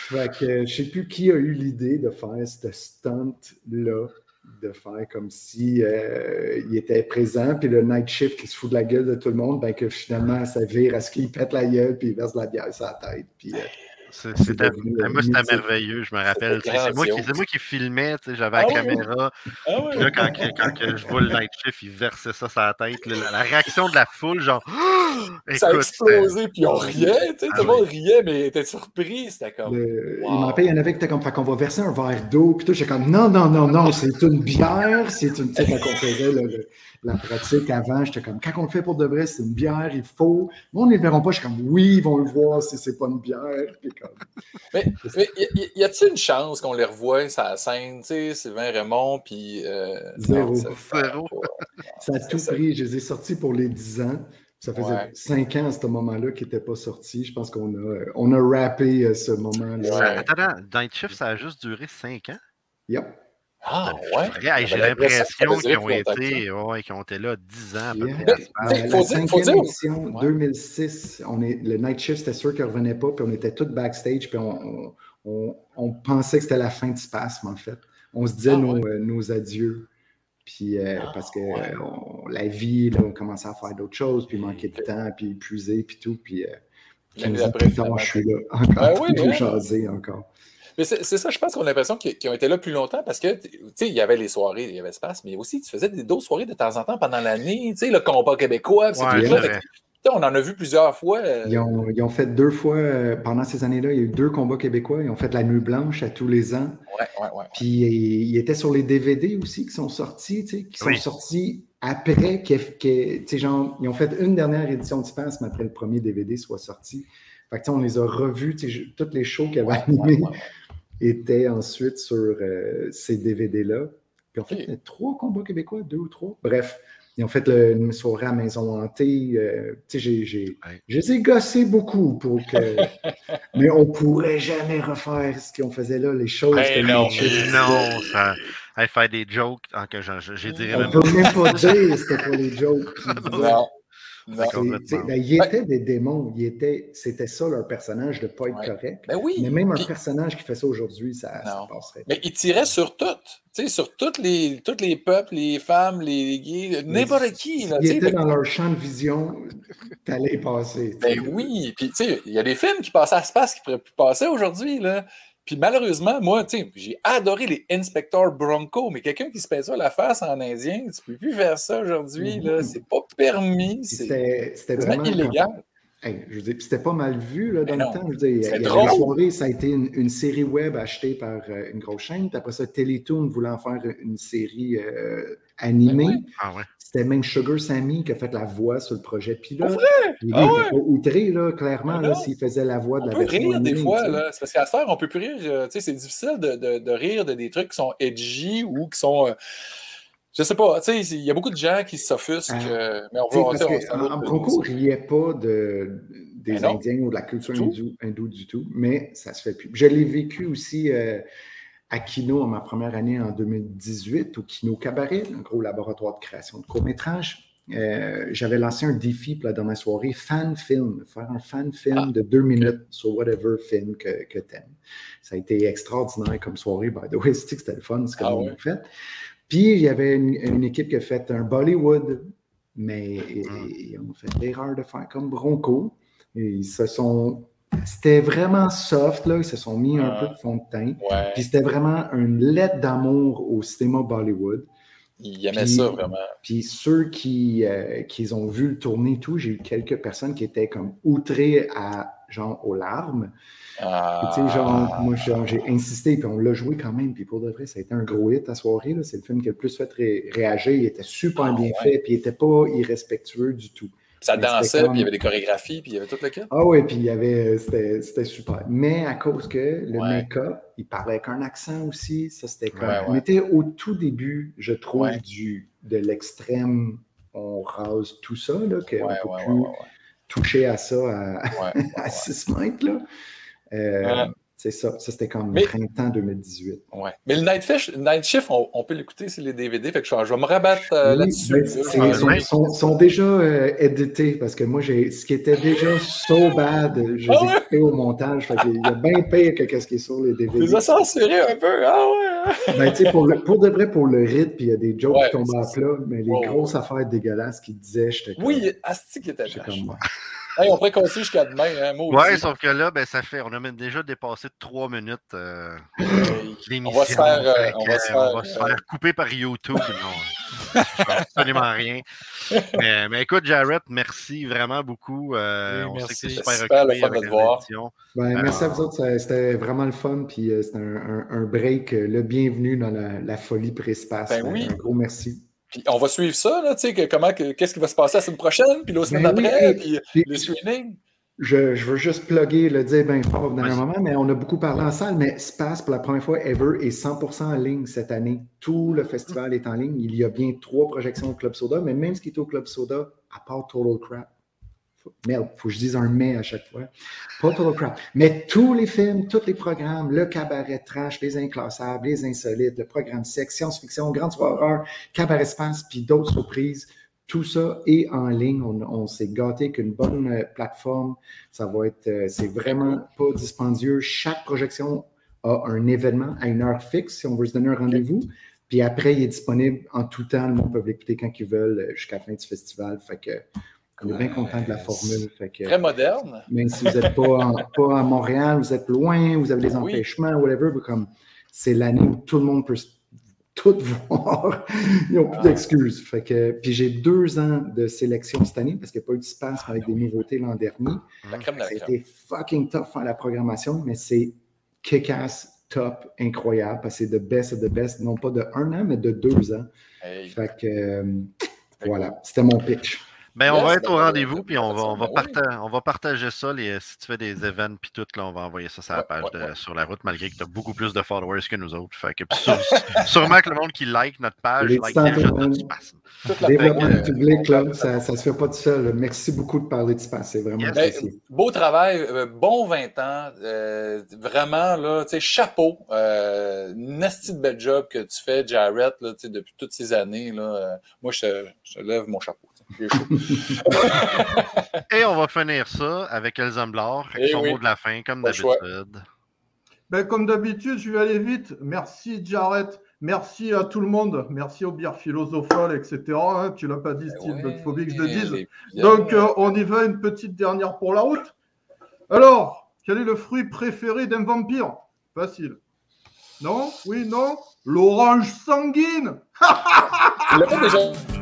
Fait que je sais plus qui a eu l'idée de faire ce stunt-là, de faire comme si il était présent, puis le night shift qui se fout de la gueule de tout le monde, ben que finalement, ça vire à ce qu'il pète la gueule, puis il verse de la bière sur la tête. Puis, c'était merveilleux, je me rappelle. C'est moi qui filmais, j'avais la caméra. Puis là, quand je vois le night shift, il versait ça sur la tête. La réaction de la foule, genre. Écoute, ça a explosé, puis on riait. Tout le monde riait, mais était surpris. C'était comme. Il m'en rappelle, il y en avait qui étaient comme, fait qu'on va verser un verre d'eau. Puis tout, j'étais comme, non, c'est une bière. C'est une. Tu sais, quand on faisait la pratique avant, j'étais comme, quand on le fait pour de vrai, c'est une bière, il faut. Moi, on ne les verront pas. Je suis comme, oui, ils vont le voir si c'est pas une bière. Puis comme... Mais y a-t-il une chance qu'on les revoie sur la scène, tu sais, Sylvain Raymond, puis... Zéro. Zéro. Ça a tout pris. Je les ai sortis pour les 10 ans. Ça faisait 5 ans à ce moment-là qui n'était pas sorti. Je pense qu'on a rappé ce moment-là. Attends, Night Shift, ça a juste duré 5 ans? Yep. Ah, ouais? J'ai l'impression qu'ils ont été là 10 ans à peu près. La cinquième édition, 2006, le Night Shift, c'était sûr qu'il ne revenait pas, puis on était tous backstage, puis on pensait que c'était la fin de Spasme, en fait. On se disait nos adieux. Puis parce que la vie, là, on commençait à faire d'autres choses, puis manquer de temps, puis épuisé, puis tout. Puis 15 ans plus tard, je suis là encore, pour jaser encore. Mais c'est ça, je pense qu'on a l'impression qu'ils ont été là plus longtemps parce que, tu sais, il y avait les soirées, il y avait Space, mais aussi, tu faisais d'autres soirées de temps en temps pendant l'année, tu sais, le combat québécois, on en a vu plusieurs fois. Ils ont fait 2 fois, pendant ces années-là, il y a eu 2 combats québécois. Ils ont fait la Nuit Blanche à tous les ans. Ouais. Puis ils étaient sur les DVD aussi qui sont sortis, tu sais, sont sortis après, tu sais, genre, ils ont fait une dernière édition de Spasme après le premier DVD soit sorti. Fait que, on les a revus, tu sais, toutes les shows qu'ils avaient animés étaient ensuite sur ces DVD-là. Puis en fait, il y a 3 combats québécois, 2 ou 3. Bref. Ils ont fait une soirée à Maison Hantée. Tu sais, je les ai gossés beaucoup pour que... Mais on ne pourrait jamais refaire ce qu'on faisait là, les choses. Non, ça... faire des jokes, je dirais même pas. On ne peut même pas dire c'était pour les jokes. Ils étaient des démons. C'était ça leur personnage de ne pas être correct. Mais même un personnage qui fait ça aujourd'hui, ça passerait. Mais ils tiraient sur tout. Sur tous les peuples, les femmes, les gays, n'importe qui. Ils étaient dans leur champ de vision, t'allais y passer. Ben oui. Puis, tu sais, il y a des films qui passaient à Space qui ne pourraient plus passer aujourd'hui, là. Puis malheureusement, moi, tu sais, j'ai adoré les Inspector Bronco, mais quelqu'un qui se pèse ça la face en indien, tu peux plus faire ça aujourd'hui, là. C'est pas permis. C'était vraiment illégal. Je veux dire, c'était pas mal vu là, dans le temps. Je veux dire, c'est drôle. La soirée, ça a été une série web achetée par une grosse chaîne. Puis après ça, Télétoon voulant en faire une série animée. C'était même Sugar Sammy qui a fait la voix sur le projet pilote. Il était pas outré, là, clairement, là, s'il faisait la voix de la version animée. On peut rire des fois, t'sais. là. C'est parce qu'à ce temps, on peut plus rire. C'est difficile de rire de des trucs qui sont edgy ou qui sont... je sais pas, tu sais, il y a beaucoup de gens qui s'offusquent, mais on va... Bronco ne riait pas des Indiens ou de la culture hindoue du tout, mais ça se fait plus. Je l'ai vécu aussi à Kino en ma première année en 2018, au Kino Cabaret, un gros laboratoire de création de courts-métrages. J'avais lancé un défi pour la dernière soirée, fan film, faire un fan film de 2 minutes sur whatever film que t'aimes. Ça a été extraordinaire comme soirée, by the way, c'était le fun, ce que nous avons fait. Puis, il y avait une équipe qui a fait un Bollywood, mais ils ont fait l'erreur de faire comme Bronco. Et c'était vraiment soft, là. Ils se sont mis un peu de fond de teint. Puis, c'était vraiment une lettre d'amour au cinéma Bollywood. Ils aimaient ça, vraiment. Puis, ceux qui ont vu le tourner et tout, j'ai eu quelques personnes qui étaient comme outrées aux larmes. Tu sais, moi, j'ai insisté, puis on l'a joué quand même, puis pour de vrai, ça a été un gros hit à soirée, là. C'est le film qui a le plus fait réagir, il était super bien fait, puis il n'était pas irrespectueux du tout. Ça dansait, puis il y avait des chorégraphies, puis il y avait tout le cas. Ah oui, puis c'était super. Mais à cause que le make-up, il parlait avec un accent aussi, ça c'était comme... On était au tout début, je trouve, de l'extrême, on rase tout ça, là, qu'on ne peut plus toucher à ça à 6 mètres, là. C'est ça. Ça, c'était comme printemps 2018. Ouais. Mais le Night Shift, on peut l'écouter sur les DVD. Fait que je vais me rabattre là-dessus. Ils sont déjà édités parce que moi, ce qui était déjà so bad, je les ai coupés au montage. Fait qu'il y a bien pire que ce qui est sur les DVD. Tu les as censurés un peu. Ah ouais. Ben, tu sais, pour de vrai, pour le rythme, puis il y a des jokes qui tombent à plat, mais les grosses affaires dégueulasses qu'ils disaient, j'étais comme... Oui, Asti qui était comme... Hey, on pourrait continuer jusqu'à demain, hein, moi aussi. Ouais, sauf que là, ben, on a même déjà dépassé 3 minutes l'émission. On va se faire couper par YouTube. Non, absolument rien. Mais écoute, Jarrett, merci vraiment beaucoup. On sait que c'est super occupé avec la émission. Merci à vous autres, c'était vraiment le fun. Puis c'était un break, le bienvenu dans la folie Précipace. Un gros merci. Puis on va suivre ça, là, tu sais, qu'est-ce qui va se passer la semaine prochaine, puis la semaine après, puis le screening. Je veux juste plugger, le dire bien fort dans un moment, mais on a beaucoup parlé en salle, mais Space, pour la première fois ever, est 100% en ligne cette année. Tout le festival est en ligne. Il y a bien 3 projections au Club Soda, mais même ce qui est au Club Soda, à part Total Crap. Merde, il faut que je dise un mais à chaque fois. Pas Total Crap. Mais tous les films, tous les programmes, le cabaret trash, les inclassables, les insolites, le programme sexe, science-fiction, grande horreur, cabaret espace, puis d'autres surprises. Tout ça est en ligne. On s'est gâté avec une bonne plateforme. Ça va être, c'est vraiment pas dispendieux. Chaque projection a un événement à une heure fixe si on veut se donner un rendez-vous. Puis après, il est disponible en tout temps. Le monde peut l'écouter quand ils veulent jusqu'à la fin du festival. Fait que on est bien content de la formule. Fait que, très moderne. Même si vous n'êtes pas à Montréal, vous êtes loin, vous avez des empêchements, whatever, comme c'est l'année où tout le monde peut tout voir. Ils n'ont plus d'excuses. Fait que, puis j'ai 2 ans de sélection cette année parce qu'il n'y a pas eu de space avec des nouveautés l'an dernier. C'était fucking tough faire la programmation, mais c'est kick-ass, top, incroyable parce que c'est the best of the best, non pas de 1 an, mais de 2 ans. Fait que voilà, c'était mon pitch. Ben, on va être au rendez-vous, puis on va partager ça. Si tu fais des events, puis tout, là, on va envoyer ça sur la page sur la route, malgré que tu as beaucoup plus de followers que nous autres. Fait que, sûrement que le monde qui like notre page, like déjà tout Spasme. Développement public, là, ça se fait pas tout seul. Merci beaucoup de parler de Spasme, c'est vraiment apprécié. Beau travail, bon 20 ans, vraiment, là, tu sais, chapeau, nasty de bel job que tu fais, Jarrett, là, tu sais, depuis toutes ces années, là, moi, je te lève mon chapeau. Et on va finir ça avec Elzamblar, avec son mot de la fin, comme d'habitude. Ben, comme d'habitude, je vais aller vite. Merci, Jarrett. Merci à tout le monde. Merci aux bières philosophales, etc. Hein. Tu ne l'as pas dit, Steve, il faut bien que je le dise. Donc, on y va, une petite dernière pour la route. Alors, quel est le fruit préféré d'un vampire? Facile. Non? Oui, non? L'orange sanguine. Tu l'as pas déjà